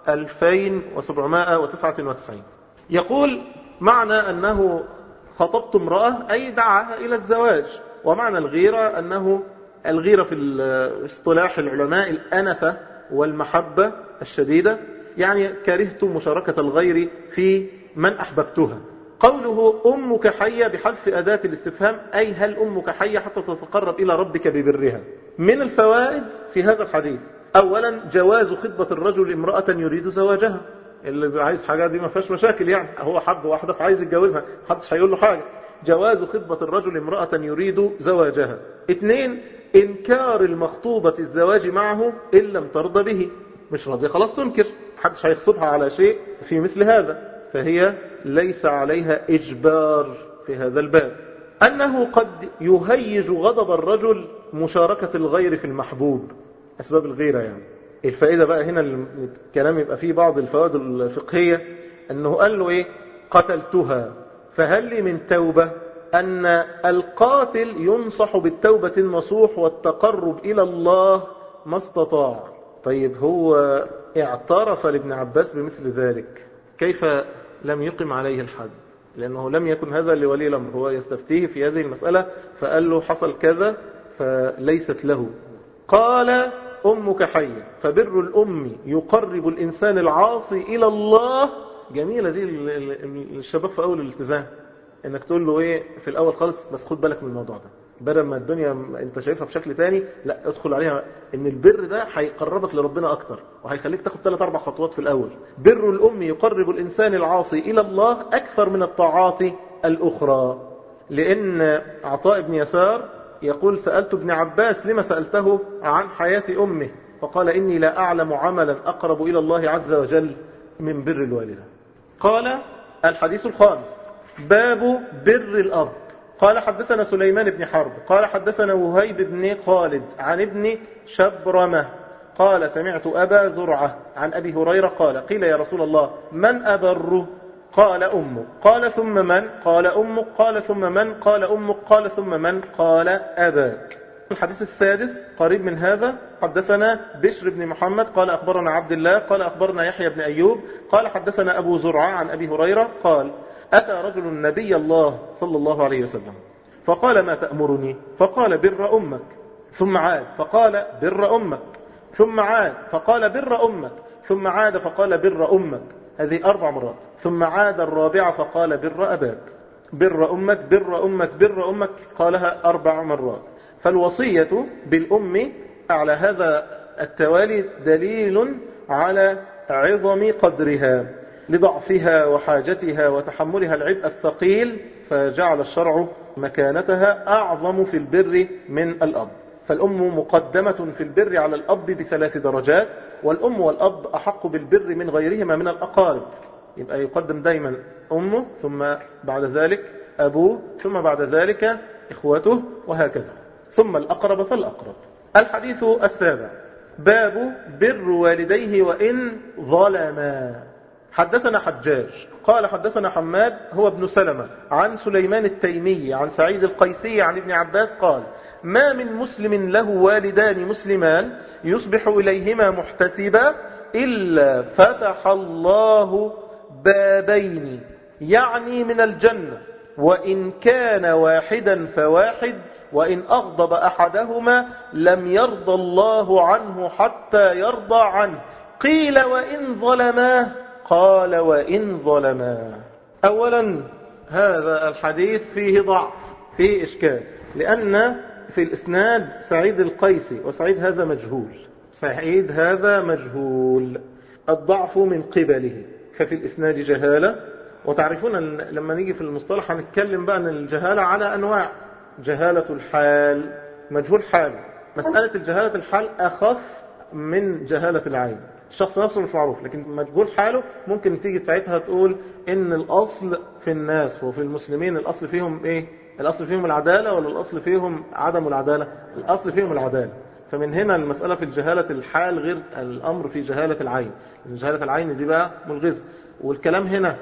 Speaker 1: ألفين وسبعمائة وتسعة وتسعين. يقول معنى أنه خطبت امرأة أي دعاها إلى الزواج، ومعنى الغيرة أنه الغيرة في اصطلاح العلماء الأنفة والمحبة الشديدة، يعني كرهت مشاركة الغير في من أحببتها. قوله أمك حية بحذف أداة الاستفهام أي هل أمك حية حتى تتقرب إلى ربك ببرها. من الفوائد في هذا الحديث أولا جواز خطبة الرجل امرأة يريد زواجها، اللي عايز حاجة دي ما فيهاش مشاكل، يعني هو حب واحدة فعايز يتجوزها محدش هيقول له حاجة. جواز خطبة الرجل امرأة يريد زواجها. اثنين إنكار المخطوبة الزواج معه إن لم ترضى به، مش راضية خلاص تنكر، محدش هيخطبها على شيء في مثل هذا، فهي ليس عليها إجبار في هذا الباب. أنه قد يهيج غضب الرجل مشاركة الغير في المحبوب، أسباب الغيرة يعني. الفائدة بقى هنا الكلام يبقى فيه بعض الفوائد الفقهية، أنه قال له إيه قتلتها فهل لي من توبة؟ أن القاتل ينصح بالتوبة النصوح والتقرب إلى الله ما استطاع. طيب هو اعترف لابن عباس بمثل ذلك، كيف لم يقم عليه الحد؟ لأنه لم يكن هذا لولي الأمر، هو يستفتيه في هذه المسألة فقال له حصل كذا فليست له. قال أمك حية فبر الأم يقرب الإنسان العاصي إلى الله. جميلة زي الشباب في أول الالتزام، انك تقول له ايه في الاول خالص بس خد بالك من الموضوع ده، بدل ما الدنيا انت شايفها بشكل تاني، لا ادخل عليها ان البر ده هيقربك لربنا اكتر وهيخليك تاخد ثلاث اربع خطوات في الاول. بر الام يقرب الانسان العاصي الى الله اكثر من الطاعات الاخرى. لان عطاء بن يسار يقول سألت ابن عباس لما سألته عن حياة امه؟ فقال اني لا اعلم عملا اقرب الى الله عز وجل من بر الوالدة. قال الحديث الخامس باب بر الأب. قال حدثنا سليمان بن حرب قال حدثنا وهيب بن خالد عن ابن شبرمة قال سمعت أبا زرعة عن أبي هريرة قال قيل يا رسول الله من أبر؟ قال أمك. قال ثم من؟ قال أمك. قال ثم من؟ قال أمك. قال ثم من؟ قال أباك. الحديث السادس قريب من هذا. حدثنا بشر بن محمد قال أخبرنا عبد الله قال أخبرنا يحيى بن أيوب قال حدثنا أبو زرعة عن أبي هريرة قال أتى رجل النبي الله صلى الله عليه وسلم فقال ما تأمرني؟ فقال بر أمك. ثم عاد فقال بر أمك. ثم عاد فقال بر أمك. ثم عاد فقال بر أمك. هذه أربع مرات. ثم عاد الرابعة فقال بر أباك. بر أمك بر أمك بر أمك قالها أربع مرات. فالوصية بالأم على هذا التوالي دليل على عظم قدرها لضعفها وحاجتها وتحملها العبء الثقيل، فجعل الشرع مكانتها أعظم في البر من الأب. فالأم مقدمة في البر على الأب بثلاث درجات، والأم والأب أحق بالبر من غيرهما من الأقارب. يبقى يقدم دايما أمه ثم بعد ذلك أبوه ثم بعد ذلك إخوته وهكذا، ثم الأقرب فالأقرب. الحديث السابع باب بر والديه وإن ظلما. حدثنا حجاج قال حدثنا حماد هو ابن سلمة عن سليمان التيمي عن سعيد القيسي عن ابن عباس قال ما من مسلم له والدان مسلمان يصبح إليهما محتسبا إلا فتح الله بابين، يعني من الجنة، وإن كان واحدا فواحد، وإن أغضب أحدهما لم يرضى الله عنه حتى يرضى عنه. قيل وإن ظلماه؟ قال وإن ظلماه. أولا هذا الحديث فيه ضعف، فيه إشكال، لأن في الإسناد سعيد القيسي، وسعيد هذا مجهول، سعيد هذا مجهول، الضعف من قبله، ففي الإسناد جهالة. وتعرفون أن لما نيجي في المصطلح هنتكلم بقى عن الجهالة على أنواع: جهالة الحال، مجهول حال. مسألة الجهالة الحال أخف من جهالة العين، الشخص نفسه مش معروف، لكن مجهول حاله ممكن تيجي ساعتها تقول إن الأصل في الناس وفي المسلمين الأصل فيهم إيه؟ الأصل فيهم العدالة ولا الأصل فيهم عدم العدالة؟ الأصل فيهم العدالة. فمن هنا المسألة في جهالة الحال غير الأمر في جهالة العين، جهالة العين دي بقى ملغزة. والكلام هنا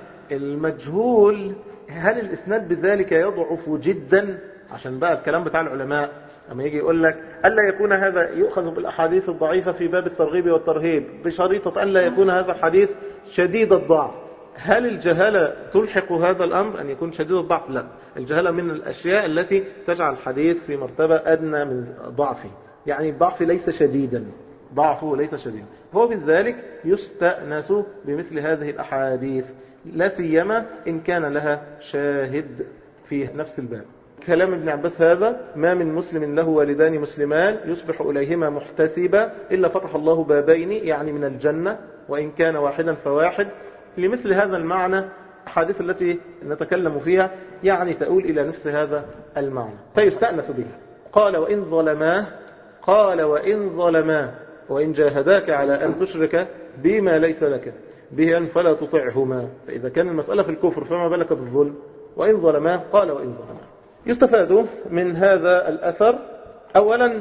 Speaker 1: المجهول، هل الإسناد بذلك يضعف جدا؟ عشان بقى الكلام بتاع العلماء أما يجي يقول لك ألا يكون هذا يؤخذ بالأحاديث الضعيفة في باب الترغيب والترهيب بشريطة ألا يكون هذا الحديث شديد الضعف. هل الجهالة تلحق هذا الأمر أن يكون شديد الضعف؟ لا، الجهالة من الأشياء التي تجعل الحديث في مرتبة أدنى من ضعفه، يعني الضعف ليس شديدا، ضعفه ليس شديدا، هو بذلك يستأنس بمثل هذه الأحاديث، لا سيما إن كان لها شاهد في نفس الباب. كلام ابن عباس هذا: ما من مسلم له والدان مسلمان يصبح إليهما محتسبا إلا فتح الله بابين، يعني من الجنة، وإن كان واحدا فواحد. لمثل هذا المعنى الحديث التي نتكلم فيها يعني تؤول إلى نفس هذا المعنى، فيستأنس به. قال وإن ظلماه، قال وإن ظلماه وإن جاهداك على أن تشرك بما ليس لك به فلا تطعهما. فإذا كان المسألة في الكفر فما بالك بالظلم؟ وإن ظلماه، قال وإن ظلماه. يستفاد من هذا الأثر أولا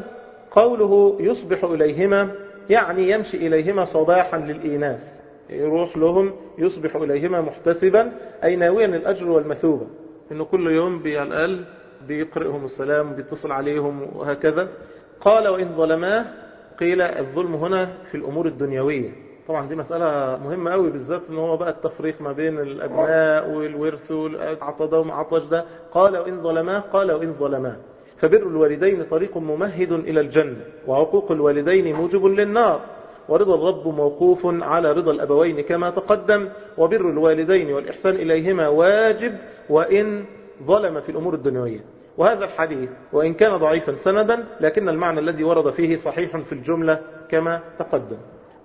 Speaker 1: قوله يصبح إليهما، يعني يمشي إليهما صباحا للإيناس، يروح لهم يصبح إليهما محتسبا، أي ناويا الأجر والمثوبة، إنه كل يوم على الأقل بيقرئهم السلام وبيتصل عليهم وهكذا. قال وإن ظلماه، قيل الظلم هنا في الأمور الدنيوية، طبعا دي مسألة مهمة قوي، بالذات ان هو بقى التفريق ما بين الأبناء والورث والعطى ومعطش ده. قال وإن ظلماه، قال وإن ظلماه. فبر الوالدين طريق ممهد إلى الجنة، وعقوق الوالدين موجب للنار، ورضا الرب موقوف على رضا الأبوين كما تقدم، وبر الوالدين والإحسان إليهما واجب وإن ظلم في الأمور الدنيوية. وهذا الحديث وإن كان ضعيفا سندا، لكن المعنى الذي ورد فيه صحيح في الجملة كما تقدم.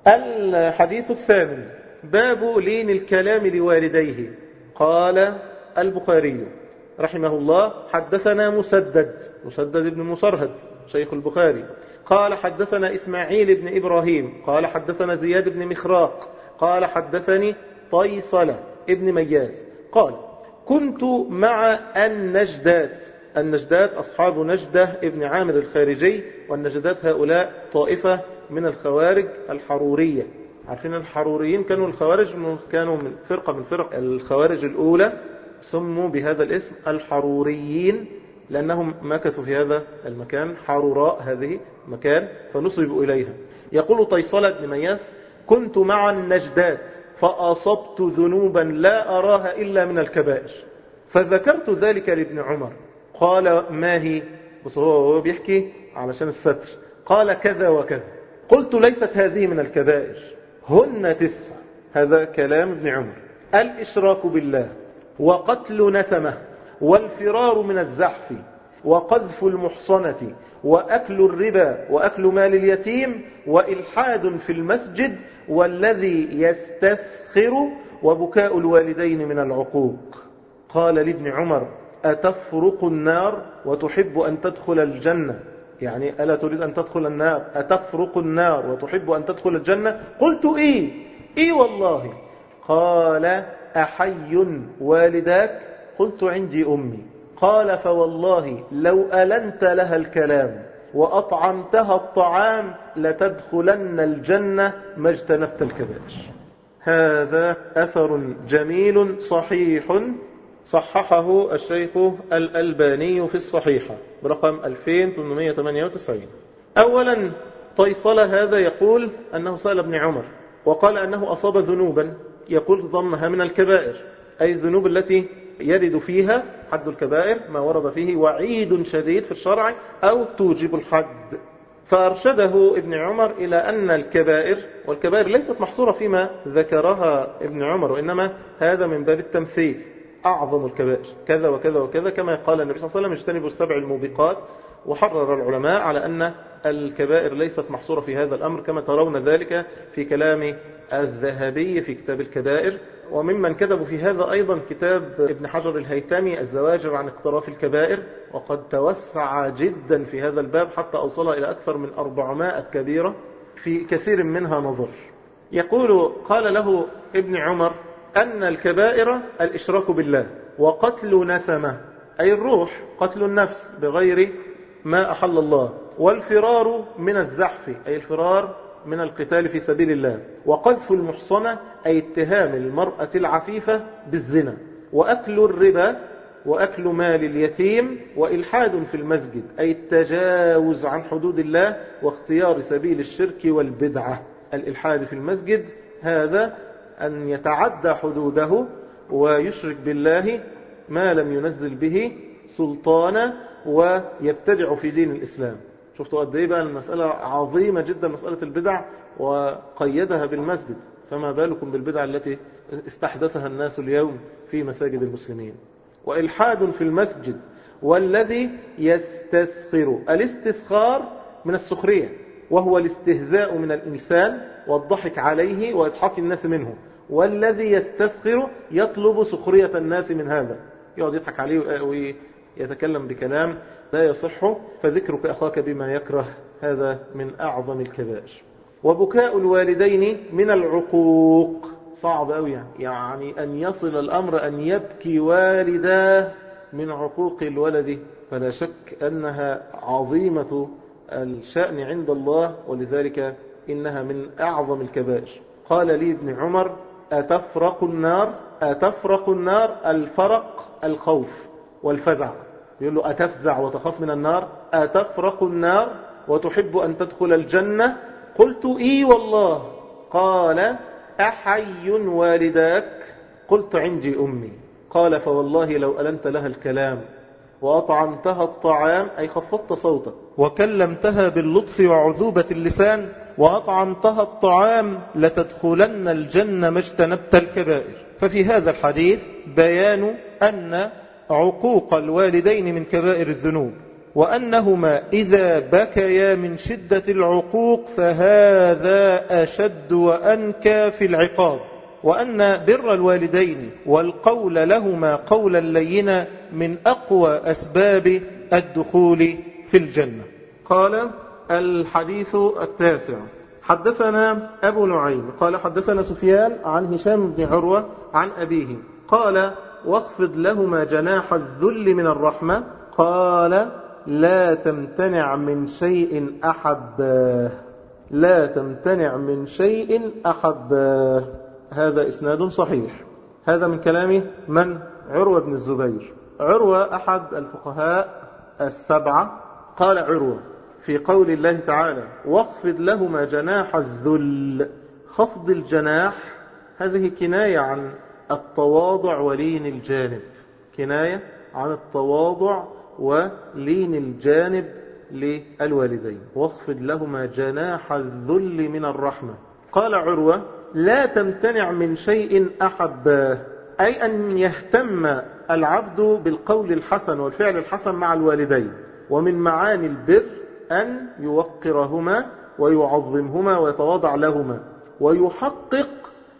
Speaker 1: الحديث الثامن باب لين الكلام لوالديه. قال البخاري رحمه الله حدثنا مسدد مسدد بن مصرهد شيخ البخاري قال حدثنا إسماعيل بن إبراهيم قال حدثنا زياد بن مخراق قال حدثني طيصلة ابن مياس قال كنت مع النجدات. النجدات أصحاب نجدة ابن عامر الخارجي، والنجدات هؤلاء طائفة من الخوارج الحرورية، عارفين الحروريين كانوا الخوارج، كانوا من فرقة من فرق الخوارج الأولى، سموا بهذا الاسم الحروريين لأنهم مكثوا في هذا المكان، حروراء هذه مكان، فنصبوا إليها. يقول طيصلة بن مياس: كنت مع النجدات فأصبت ذنوبا لا أراها إلا من الكبائر، فذكرت ذلك لابن عمر، قال: ما هي؟ بص هو بيحكي علشان الستر، قال: كذا وكذا. قلت: ليست هذه من الكبائر، هن تسع. هذا كلام ابن عمر: الإشراك بالله، وقتل نسمة، والفرار من الزحف، وقذف المحصنة، وأكل الربا، وأكل مال اليتيم، وإلحاد في المسجد، والذي يستسخر، وبكاء الوالدين من العقوق. قال لابن عمر: أتفرق النار وتحب أن تدخل الجنة؟ يعني ألا تريد أن تدخل النار؟ أتفرق النار وتحب أن تدخل الجنة؟ قلت: إيه إيه والله. قال: أحي والداك؟ قلت: عندي أمي. قال: فوالله لو ألنت لها الكلام وأطعمتها الطعام لتدخلن الجنة ما اجتنبت الكبائر. هذا أثر جميل صحيح صححه الشيخ الألباني في الصحيحة برقم ألفين وثمانمائة وثمانية وتسعين. أولا، طيصلة هذا يقول أنه سأل ابن عمر وقال أنه أصاب ذنوبا يقول ظنها من الكبائر، أي الذنوب التي يرد فيها حد الكبائر، ما ورد فيه وعيد شديد في الشرع أو توجب الحد. فأرشده ابن عمر إلى أن الكبائر، والكبائر ليست محصورة فيما ذكرها ابن عمر، وإنما هذا من باب التمثيل، أعظم الكبائر كذا وكذا وكذا، كما قال النبي صلى الله عليه وسلم: اجتنبوا السبع الموبقات. وحرر العلماء على أن الكبائر ليست محصورة في هذا الأمر، كما ترون ذلك في كلام الذهبي في كتاب الكبائر. وممن كتبوا في هذا أيضا كتاب ابن حجر الهيثمي الزواجر عن اقتراف الكبائر، وقد توسع جدا في هذا الباب حتى أوصل إلى أكثر من أربعمائة كبيرة في كثير منها نظر. يقول: قال له ابن عمر أن الكبائر الإشراك بالله، وقتل نسمة أي الروح، قتل النفس بغير ما أحل الله، والفرار من الزحف أي الفرار من القتال في سبيل الله، وقذف المحصنة أي اتهام المرأة العفيفة بالزنا، وأكل الربا، وأكل مال اليتيم، وإلحاد في المسجد أي التجاوز عن حدود الله واختيار سبيل الشرك والبدعة. الإلحاد في المسجد هذا أن يتعدى حدوده ويشرك بالله ما لم ينزل به سلطانا ويبتدع في دين الإسلام. شفتوا قد ايه بقى المسألة عظيمة جدا، مسألة البدع، وقيدها بالمسجد، فما بالكم بالبدع التي استحدثها الناس اليوم في مساجد المسلمين. وإلحاد في المسجد، والذي يستسخر، الاستسخار من السخرية، وهو الاستهزاء من الإنسان والضحك عليه وإضحاك الناس منه. والذي يستسخر يطلب سخرية الناس من هذا، يقعد يضحك عليه ويتكلم بكلام لا يصح، فذكرك أخاك بما يكره هذا من أعظم الكبائر. وبكاء الوالدين من العقوق، صعب أوي يعني. يعني أن يصل الأمر أن يبكي والداه من عقوق الولد، فلا شك أنها عظيمة الشأن عند الله، ولذلك إنها من أعظم الكبائر. قال لي ابن عمر: أتفرق النار؟ أتفرق النار الفرق الخوف والفزع، يقول له: أتفزع وتخاف من النار؟ أتفرق النار وتحب أن تدخل الجنة؟ قلت: إي والله. قال: أحي والداك؟ قلت: عندي أمي. قال: فوالله لو ألنت لها الكلام وأطعمتها الطعام أي خفضت صوتك، وكلمتها باللطف وعذوبة اللسان، وأطعمتها الطعام لتدخلن الجنة ما اجتنبت الكبائر. ففي هذا الحديث بيان أن عقوق الوالدين من كبائر الذنوب، وأنهما إذا بكيا من شدة العقوق فهذا أشد وأنكى في العقاب، وأن بر الوالدين والقول لهما قولا لينا من أقوى أسباب الدخول في الجنة. قال الحديث التاسع: حدثنا أبو نعيم قال حدثنا سفيان عن هشام بن عروة عن أبيه قال: واخفض لهما جناح الذل من الرحمة. قال: لا تمتنع من شيء أحباه. لا تمتنع من شيء أحباه. هذا إسناد صحيح. هذا من كلام من؟ عروة بن الزبير. عروة أحد الفقهاء السبعة. قال عروة في قول الله تعالى واخفض لهما جناح الذل. خفض الجناح هذه كناية عن التواضع ولين الجانب، كناية عن التواضع ولين الجانب للوالدين. واخفض لهما جناح الذل من الرحمة. قال عروة لا تمتنع من شيء أحباه، أي أن يهتم العبد بالقول الحسن والفعل الحسن مع الوالدين. ومن معاني البر أن يوقرهما ويعظمهما ويتواضع لهما ويحقق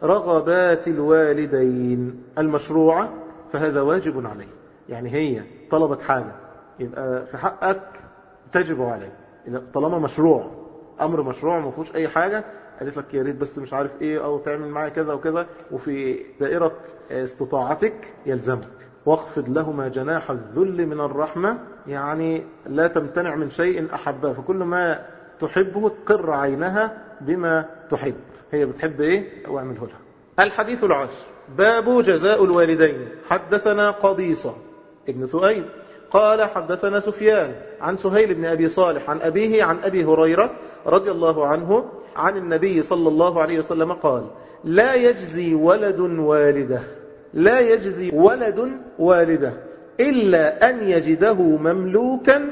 Speaker 1: رغبات الوالدين المشروعة، فهذا واجب عليه. يعني هي طلبت حاجة يبقى في حقك تجب عليه، طالما مشروع، أمر مشروع ما فيهوش أي حاجة قالت لك يا ريت بس مش عارف إيه أو تعمل معايا كذا وكذا وفي دائرة استطاعتك يلزمك. واخفض لهما جناح الذل من الرحمة، يعني لا تمتنع من شيء أحباه، فكل ما تحبه قر عينها بما تحب، هي بتحب إيه واعمله لها. الحديث العاشر باب جزاء الوالدين. حدثنا قبيصة ابن سؤيد قال حدثنا سفيان عن سهيل بن أبي صالح عن أبيه عن أبي هريرة رضي الله عنه عن النبي صلى الله عليه وسلم قال لا يجزي ولد والده لا يجزي ولد والده إلا أن يجده مملوكا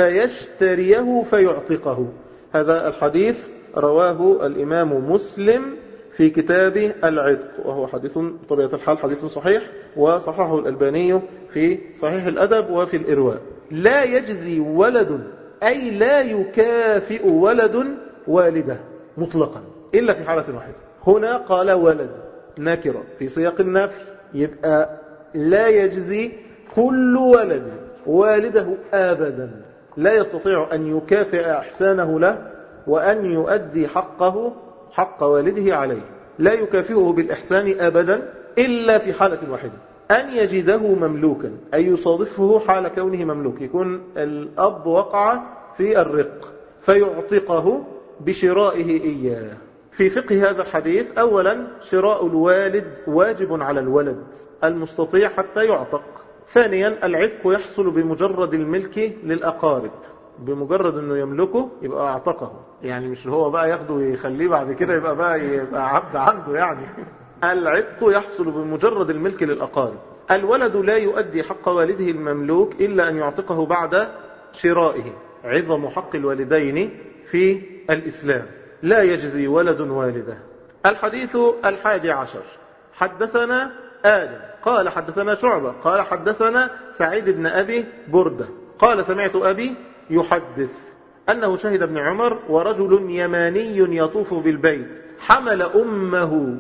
Speaker 1: فيشتريه فيعتقه. هذا الحديث رواه الإمام مسلم في كتاب العتق، وهو حديث بطبيعة الحال حديث صحيح، وصححه الألباني في صحيح الأدب وفي الإرواء. لا يجزي ولد أي لا يكافئ ولد والده مطلقا إلا في حالة واحدة. هنا قال ولد نكرة في سياق النفي، يبقى لا يجزي كل ولد والده أبدا، لا يستطيع أن يكافئ إحسانه له وأن يؤدي حقه حق والده عليه، لا يكافئه بالإحسان أبدا إلا في حالة واحدة، أن يجده مملوكا، أي يصادفه حال كونه مملوك، يكون الأب وقع في الرق فيعتقه بشرائه إياه. في فقه هذا الحديث أولا شراء الوالد واجب على الولد المستطيع حتى يعتق. ثانيا العتق يحصل بمجرد الملك للأقارب، بمجرد أنه يملكه يبقى اعتقه، يعني مش هو بقى ياخده ويخليه بعد كده يبقى بقى يبقى عبد عنده يعني. العتق يحصل بمجرد الملك للأقارب. الولد لا يؤدي حق والده المملوك إلا أن يعتقه بعد شرائه، عظم حق الوالدين في الإسلام. لا يجزي ولد والده. الحديث الحادي عشر حدثنا آدم قال حدثنا شعبة قال حدثنا سعيد بن أبي بردة قال سمعت أبي يحدث أنه شهد ابن عمر ورجل يماني يطوف بالبيت حمل أمه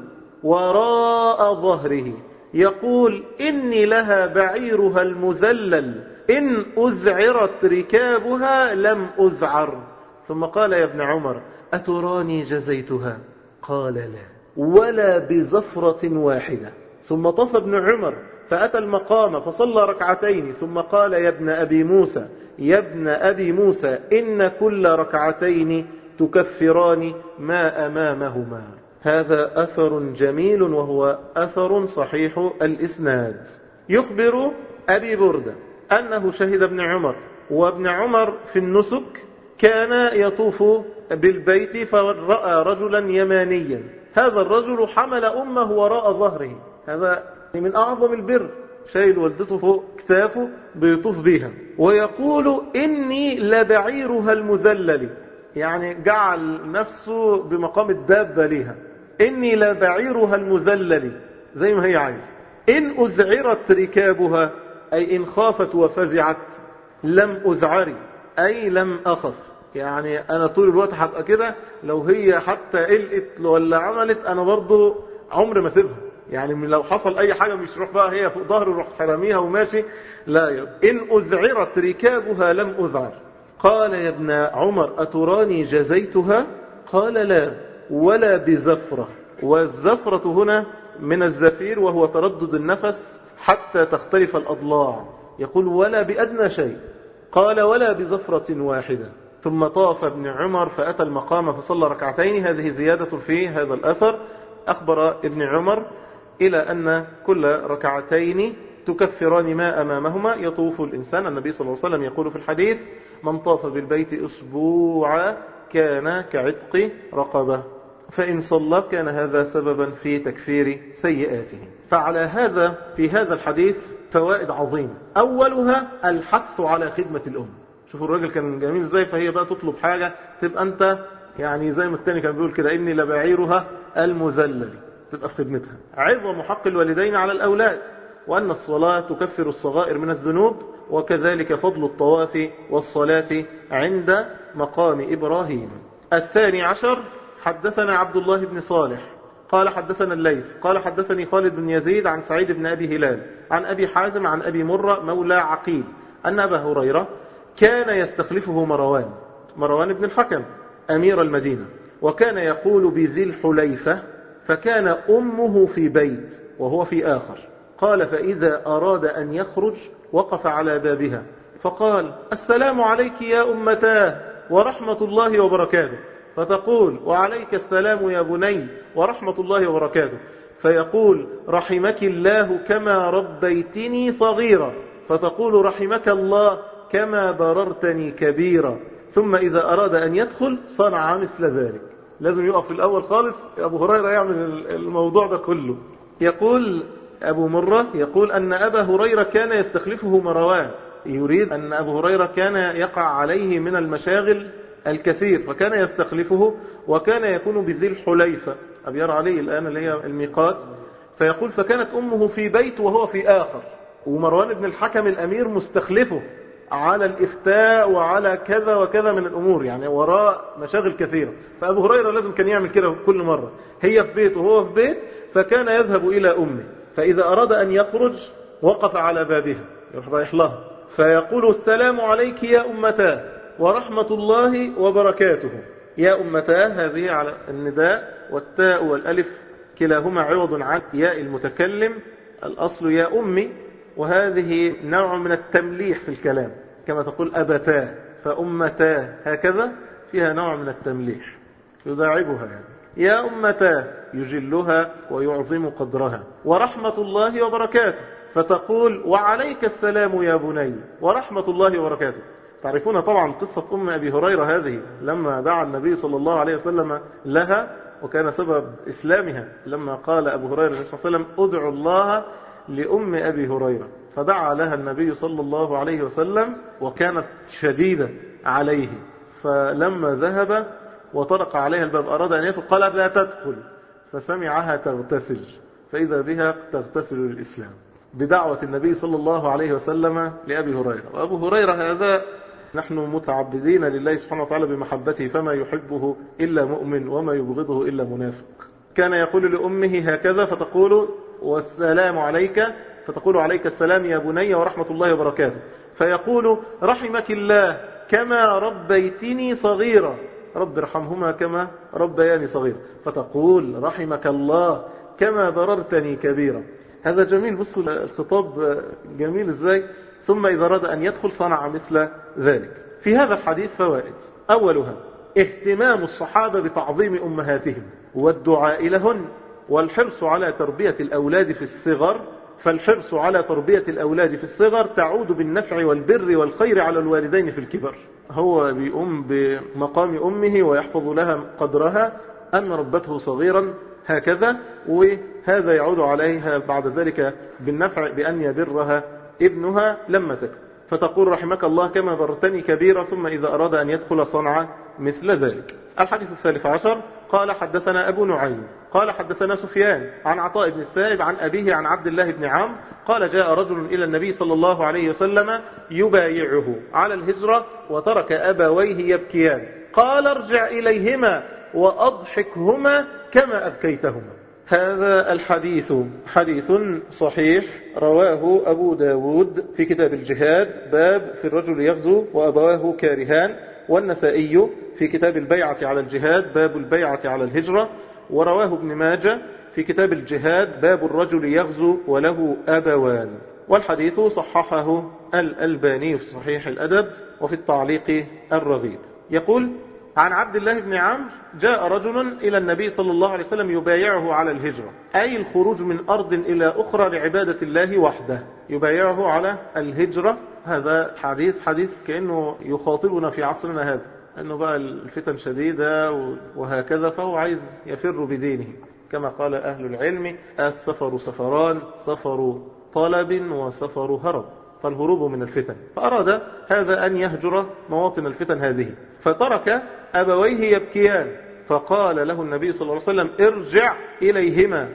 Speaker 1: وراء ظهره يقول إني لها بعيرها المذلل إن أزعرت ركابها لم أزعر. ثم قال يا ابن عمر أتراني جزيتها؟ قال لا ولا بزفرة واحدة. ثم طاف ابن عمر فأتى المقام فصلى ركعتين ثم قال يا ابن أبي موسى يا ابن أبي موسى إن كل ركعتين تكفران ما أمامهما. هذا أثر جميل وهو أثر صحيح الإسناد. يخبر أبي بردة أنه شهد ابن عمر، وابن عمر في النسك كان يطوف بالبيت فرأى رجلا يمانيا، هذا الرجل حمل أمه وراء ظهره، هذا من أعظم البر، شايل والدته فوق كتافه بيطوف بها، ويقول إني لبعيرها المذلل، يعني جعل نفسه بمقام الدابة لها، إني لبعيرها المذلل زي ما هي عايزة، إن أزعرت ركابها أي إن خافت وفزعت لم أزعري أي لم أخف، يعني أنا طول الوقت هبقى كده، لو هي حتى قلقت ولا عملت أنا برضو عمر ما سيبها، يعني لو حصل أي حاجة مش روح بقى هي فوق ظهري روح حراميها وماشي، لا يا. إن أزعرت ركابها لم أزعر. قال يا ابن عمر أتراني جزيتها؟ قال لا ولا بزفرة. والزفرة هنا من الزفير وهو تردد النفس حتى تختلف الأضلاع، يقول ولا بأدنى شيء. قال ولا بزفرة واحدة. ثم طاف ابن عمر فأتى المقام فصلى ركعتين. هذه زيادة في هذا الأثر. أخبر ابن عمر إلى أن كل ركعتين تكفران ما أمامهما. يطوف الإنسان، النبي صلى الله عليه وسلم يقول في الحديث: من طاف بالبيت أسبوعا كان كعتق رقبة، فإن صلى كان هذا سببا في تكفير سيئاته. فعلى هذا في هذا الحديث فوائد عظيمة. أولها الحث على خدمة الأم. شوفوا الراجل كان جميل ازاي، فهي بقى تطلب حاجة تبقى أنت يعني زي ما التاني كان بيقول كده: إني لبعيرها المذلل، تبقى في خدمتها. عظم حق الوالدين على الأولاد، وأن الصلاة تكفر الصغائر من الذنوب، وكذلك فضل الطواف والصلاة عند مقام إبراهيم. الثاني عشر: حدثنا عبد الله بن صالح قال حدثنا الليث قال حدثني خالد بن يزيد عن سعيد بن أبي هلال عن أبي حازم عن أبي مرة مولى عقيل أن أبا هريرة كان يستخلفه مروان مروان بن الحكم أمير المدينة، وكان يقول بذي الحليفة، فكان أمه في بيت وهو في آخر. قال: فإذا أراد أن يخرج وقف على بابها فقال: السلام عليك يا أمتاه ورحمة الله وبركاته، فتقول: وعليك السلام يا بني ورحمة الله وبركاته، فيقول: رحمك الله كما ربيتني صغيرا، فتقول: رحمك الله كما بررتني كبيرا. ثم إذا أراد أن يدخل صنع مثل ذلك. لازم يقف في الأول خالص. أبو هريرة يعمل الموضوع ده كله. يقول أبو مرة يقول أن أبا هريرة كان يستخلفه مروان، يريد أن أبو هريرة كان يقع عليه من المشاغل الكثير، فكان يستخلفه، وكان يكون بذي الحليفة أبيار عليه الآن اللي هي الميقات. فيقول: فكانت أمه في بيت وهو في آخر، ومروان بن الحكم الأمير مستخلفه على الإفتاء وعلى كذا وكذا من الأمور، يعني وراء مشاغل كثيرة. فأبو هريرة لازم كان يعمل كده كل مرة، هي في بيت وهو في بيت، فكان يذهب إلى أمه، فإذا أراد أن يخرج وقف على بابها يروح رايح لها فيقول: السلام عليك يا أمتاه ورحمة الله وبركاته. يا أمتاه هذه على النداء، والتاء والألف كلاهما عوض عن ياء المتكلم، الأصل يا أمي، وهذه نوع من التمليح في الكلام، كما تقول أبتاه فأمتاه، هكذا فيها نوع من التمليح يداعبها يعني. يا أمتاه يجلها ويعظم قدرها. ورحمة الله وبركاته، فتقول: وعليك السلام يا بني ورحمة الله وبركاته. تعرفون طبعا قصة أم أبي هريرة هذه لما دعا النبي صلى الله عليه وسلم لها، وكان سبب إسلامها لما قال أبو هريرة صلى الله عليه وسلم: ادعوا الله لأم أبي هريرة، فدعا لها النبي صلى الله عليه وسلم، وكانت شديدة عليه، فلما ذهب وطرق عليها الباب أراد أن يدخل قالت: لا تدخل، فسمعها تغتسل، فإذا بها تغتسل للإسلام بدعوة النبي صلى الله عليه وسلم لأبي هريرة. وأبو هريرة هذا نحن متعبدين لله سبحانه وتعالى بمحبته، فما يحبه إلا مؤمن وما يبغضه إلا منافق. كان يقول لأمه هكذا، فتقول: والسلام عليك، فتقول: عليك السلام يا بني ورحمة الله وبركاته، فيقول: رحمك الله كما ربيتني صغيرا، رب ارحمهما كما ربياني صغيرا، فتقول: رحمك الله كما بررتني كبيرا. هذا جميل. بصوا الخطاب جميل ازاي. ثم إذا أراد أن يدخل صنع مثل ذلك. في هذا الحديث فوائد. أولها اهتمام الصحابة بتعظيم أمهاتهم والدعاء لهن، والحرص على تربية الأولاد في الصغر، فالحرص على تربية الأولاد في الصغر تعود بالنفع والبر والخير على الوالدين في الكبر. هو بيقوم بمقام أمه ويحفظ لها قدرها أن ربته صغيرا هكذا، وهذا يعود عليها بعد ذلك بالنفع بأن يبرها ابنها لما تكبر، فتقول: رحمك الله كما برتني كبيرا، ثم إذا أراد أن يدخل صنع مثل ذلك. الحديث الثالث عشر: قال حدثنا أبو نعيم قال حدثنا سفيان عن عطاء بن السائب عن أبيه عن عبد الله بن عمرو قال: جاء رجل إلى النبي صلى الله عليه وسلم يبايعه على الهجرة، وترك أبويه يبكيان، قال: ارجع إليهما وأضحكهما كما أبكيتهما. هذا الحديث حديث صحيح، رواه أبو داود في كتاب الجهاد باب في الرجل يغزو وأبواه كارهان، والنسائي في كتاب البيعة على الجهاد باب البيعة على الهجرة، ورواه ابن ماجه في كتاب الجهاد باب الرجل يغزو وله أبوان. والحديث صححه الألباني في صحيح الأدب وفي التعليق الرغيب. يقول عن عبد الله بن عمرو جاء رجل إلى النبي صلى الله عليه وسلم يبايعه على الهجرة، أي الخروج من أرض إلى أخرى لعبادة الله وحده، يبايعه على الهجرة. هذا حديث حديث كأنه يخاطبنا في عصرنا هذا، أنه بقى الفتن شديدة وهكذا، فهو عايز يفر بدينه كما قال أهل العلم: السفر سفران، سفر طلب وسفر هرب، فالهروب من الفتن. فأراد هذا أن يهجر مواطن الفتن هذه، فترك أبويه يبكيان، فقال له النبي صلى الله عليه وسلم: ارجع إليهما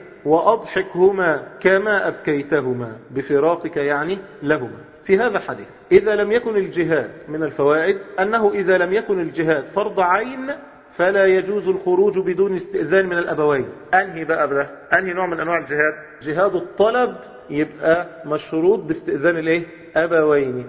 Speaker 1: وأضحكهما كما أبكيتهما بفراقك، يعني لهما. في هذا الحديث إذا لم يكن الجهاد من الفوائد أنه إذا لم يكن الجهاد فرض عين فلا يجوز الخروج بدون استئذان من الأبوين. أنهي بقى بده؟ أنهي نوع من أنواع الجهاد؟ جهاد الطلب يبقى مشروط باستئذان الايه؟ أبوين.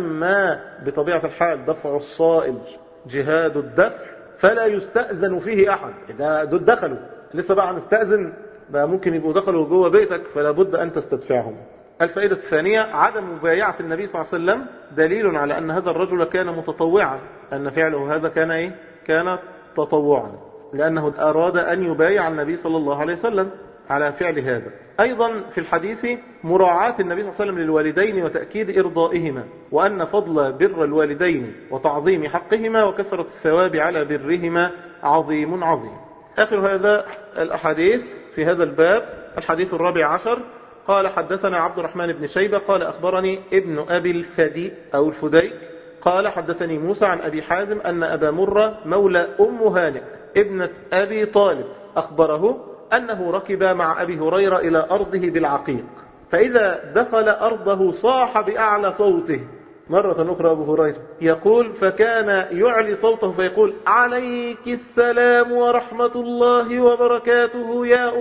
Speaker 1: أما بطبيعة الحال دفع الصائل جهاد الدفع فلا يستأذن فيه أحد. إذا دول دخلوا لسه بقى هنستأذن، بقى ممكن يبقوا دخلوا جوه بيتك، فلا بد أن تستدفعهم. الفائدة الثانية عدم مبايعة النبي صلى الله عليه وسلم دليل على أن هذا الرجل كان متطوعا، أن فعله هذا كان إيه؟ كان تطوعا، لأنه أراد أن يبايع النبي صلى الله عليه وسلم على فعل هذا. أيضا في الحديث مراعاة النبي صلى الله عليه وسلم للوالدين وتأكيد إرضائهما، وأن فضل بر الوالدين وتعظيم حقهما وكثرة الثواب على برهما عظيم عظيم. آخر هذا الأحاديث في هذا الباب الحديث الرابع عشر. قال حدثنا عبد الرحمن بن شيبة قال أخبرني ابن أبي الفدي أو الفديك قال حدثني موسى عن أبي حازم أن أبا مرة مولى أم هانئ ابنة أبي طالب أخبره أنه ركب مع أبي هريرة إلى أرضه بالعقيق، فإذا دخل أرضه صاح بأعلى صوته. مرة أخرى أبو هريرة يقول: فكان يعلي صوته فيقول: عليك السلام ورحمة الله وبركاته يا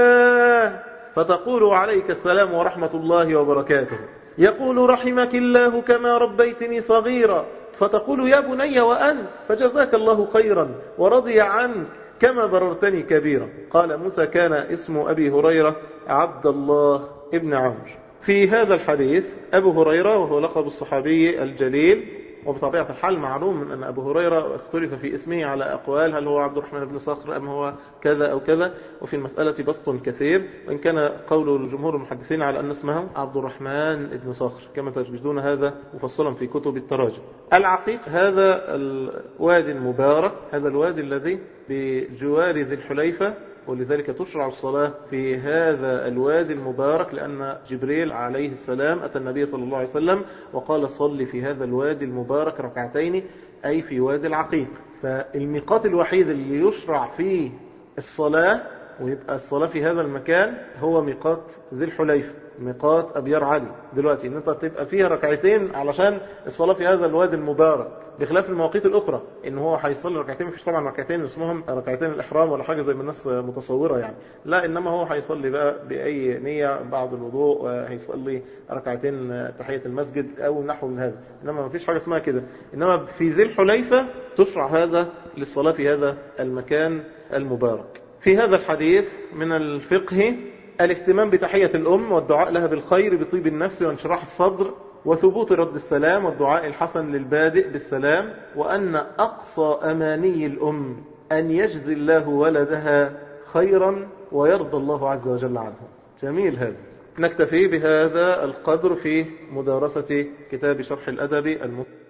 Speaker 1: أمتاه، فتقول: عليك السلام ورحمة الله وبركاته. يقول: رحمك الله كما ربيتني صغيرا، فتقول: يا بني وأنت، فجزاك الله خيرا ورضي عنك كما بررتني كبيرا. قال موسى: كان اسم أبي هريرة عبد الله ابن عمرو. في هذا الحديث أبو هريرة وهو لقب الصحابي الجليل، وبطبيعة الحال معلوم من أن أبو هريرة اختلف في اسمه على أقوال، هل هو عبد الرحمن بن صخر أم هو كذا أو كذا، وفي المسألة بسط كثير، وإن كان قول الجمهور المحدثين على أن اسمه عبد الرحمن بن صخر كما تجدون هذا مفصلا في كتب التراجم. العقيق هذا الوادي المبارك، هذا الوادي الذي بجوار ذي الحليفة، ولذلك تشرع الصلاة في هذا الوادي المبارك، لأن جبريل عليه السلام أتى النبي صلى الله عليه وسلم وقال: صل في هذا الوادي المبارك ركعتين، أي في وادي العقيق. فالميقات الوحيد اللي يشرع فيه الصلاة ويبقى الصلاة في هذا المكان هو ميقات ذي الحليفة، ميقات أبيار علي. دلوقتي ان انت تبقى فيها ركعتين علشان الصلاة في هذا الوادي المبارك، بخلاف المواقيت الأخرى ان هو هيصلي ركعتين. مفيش طبعا ركعتين اسمهم ركعتين الإحرام ولا حاجة زي ما الناس متصورة يعني، لا، إنما هو هيصلي بقى بأي نية بعد الوضوء، هيصلي ركعتين تحية المسجد أو نحو من هذا، إنما مفيش حاجة اسمها كده. إنما في ذي الحليفة تشرع هذا للصلاة في هذا المكان المبارك. في هذا الحديث من الفقه الاهتمام بتحية الأم والدعاء لها بالخير بطيب النفس وانشراح الصدر، وثبوت رد السلام والدعاء الحسن للبادئ بالسلام، وأن أقصى أماني الأم أن يجزي الله ولدها خيرا ويرضى الله عز وجل عنه. جميل هذا. نكتفي بهذا القدر في مدارسة كتاب شرح الأدب المفرد.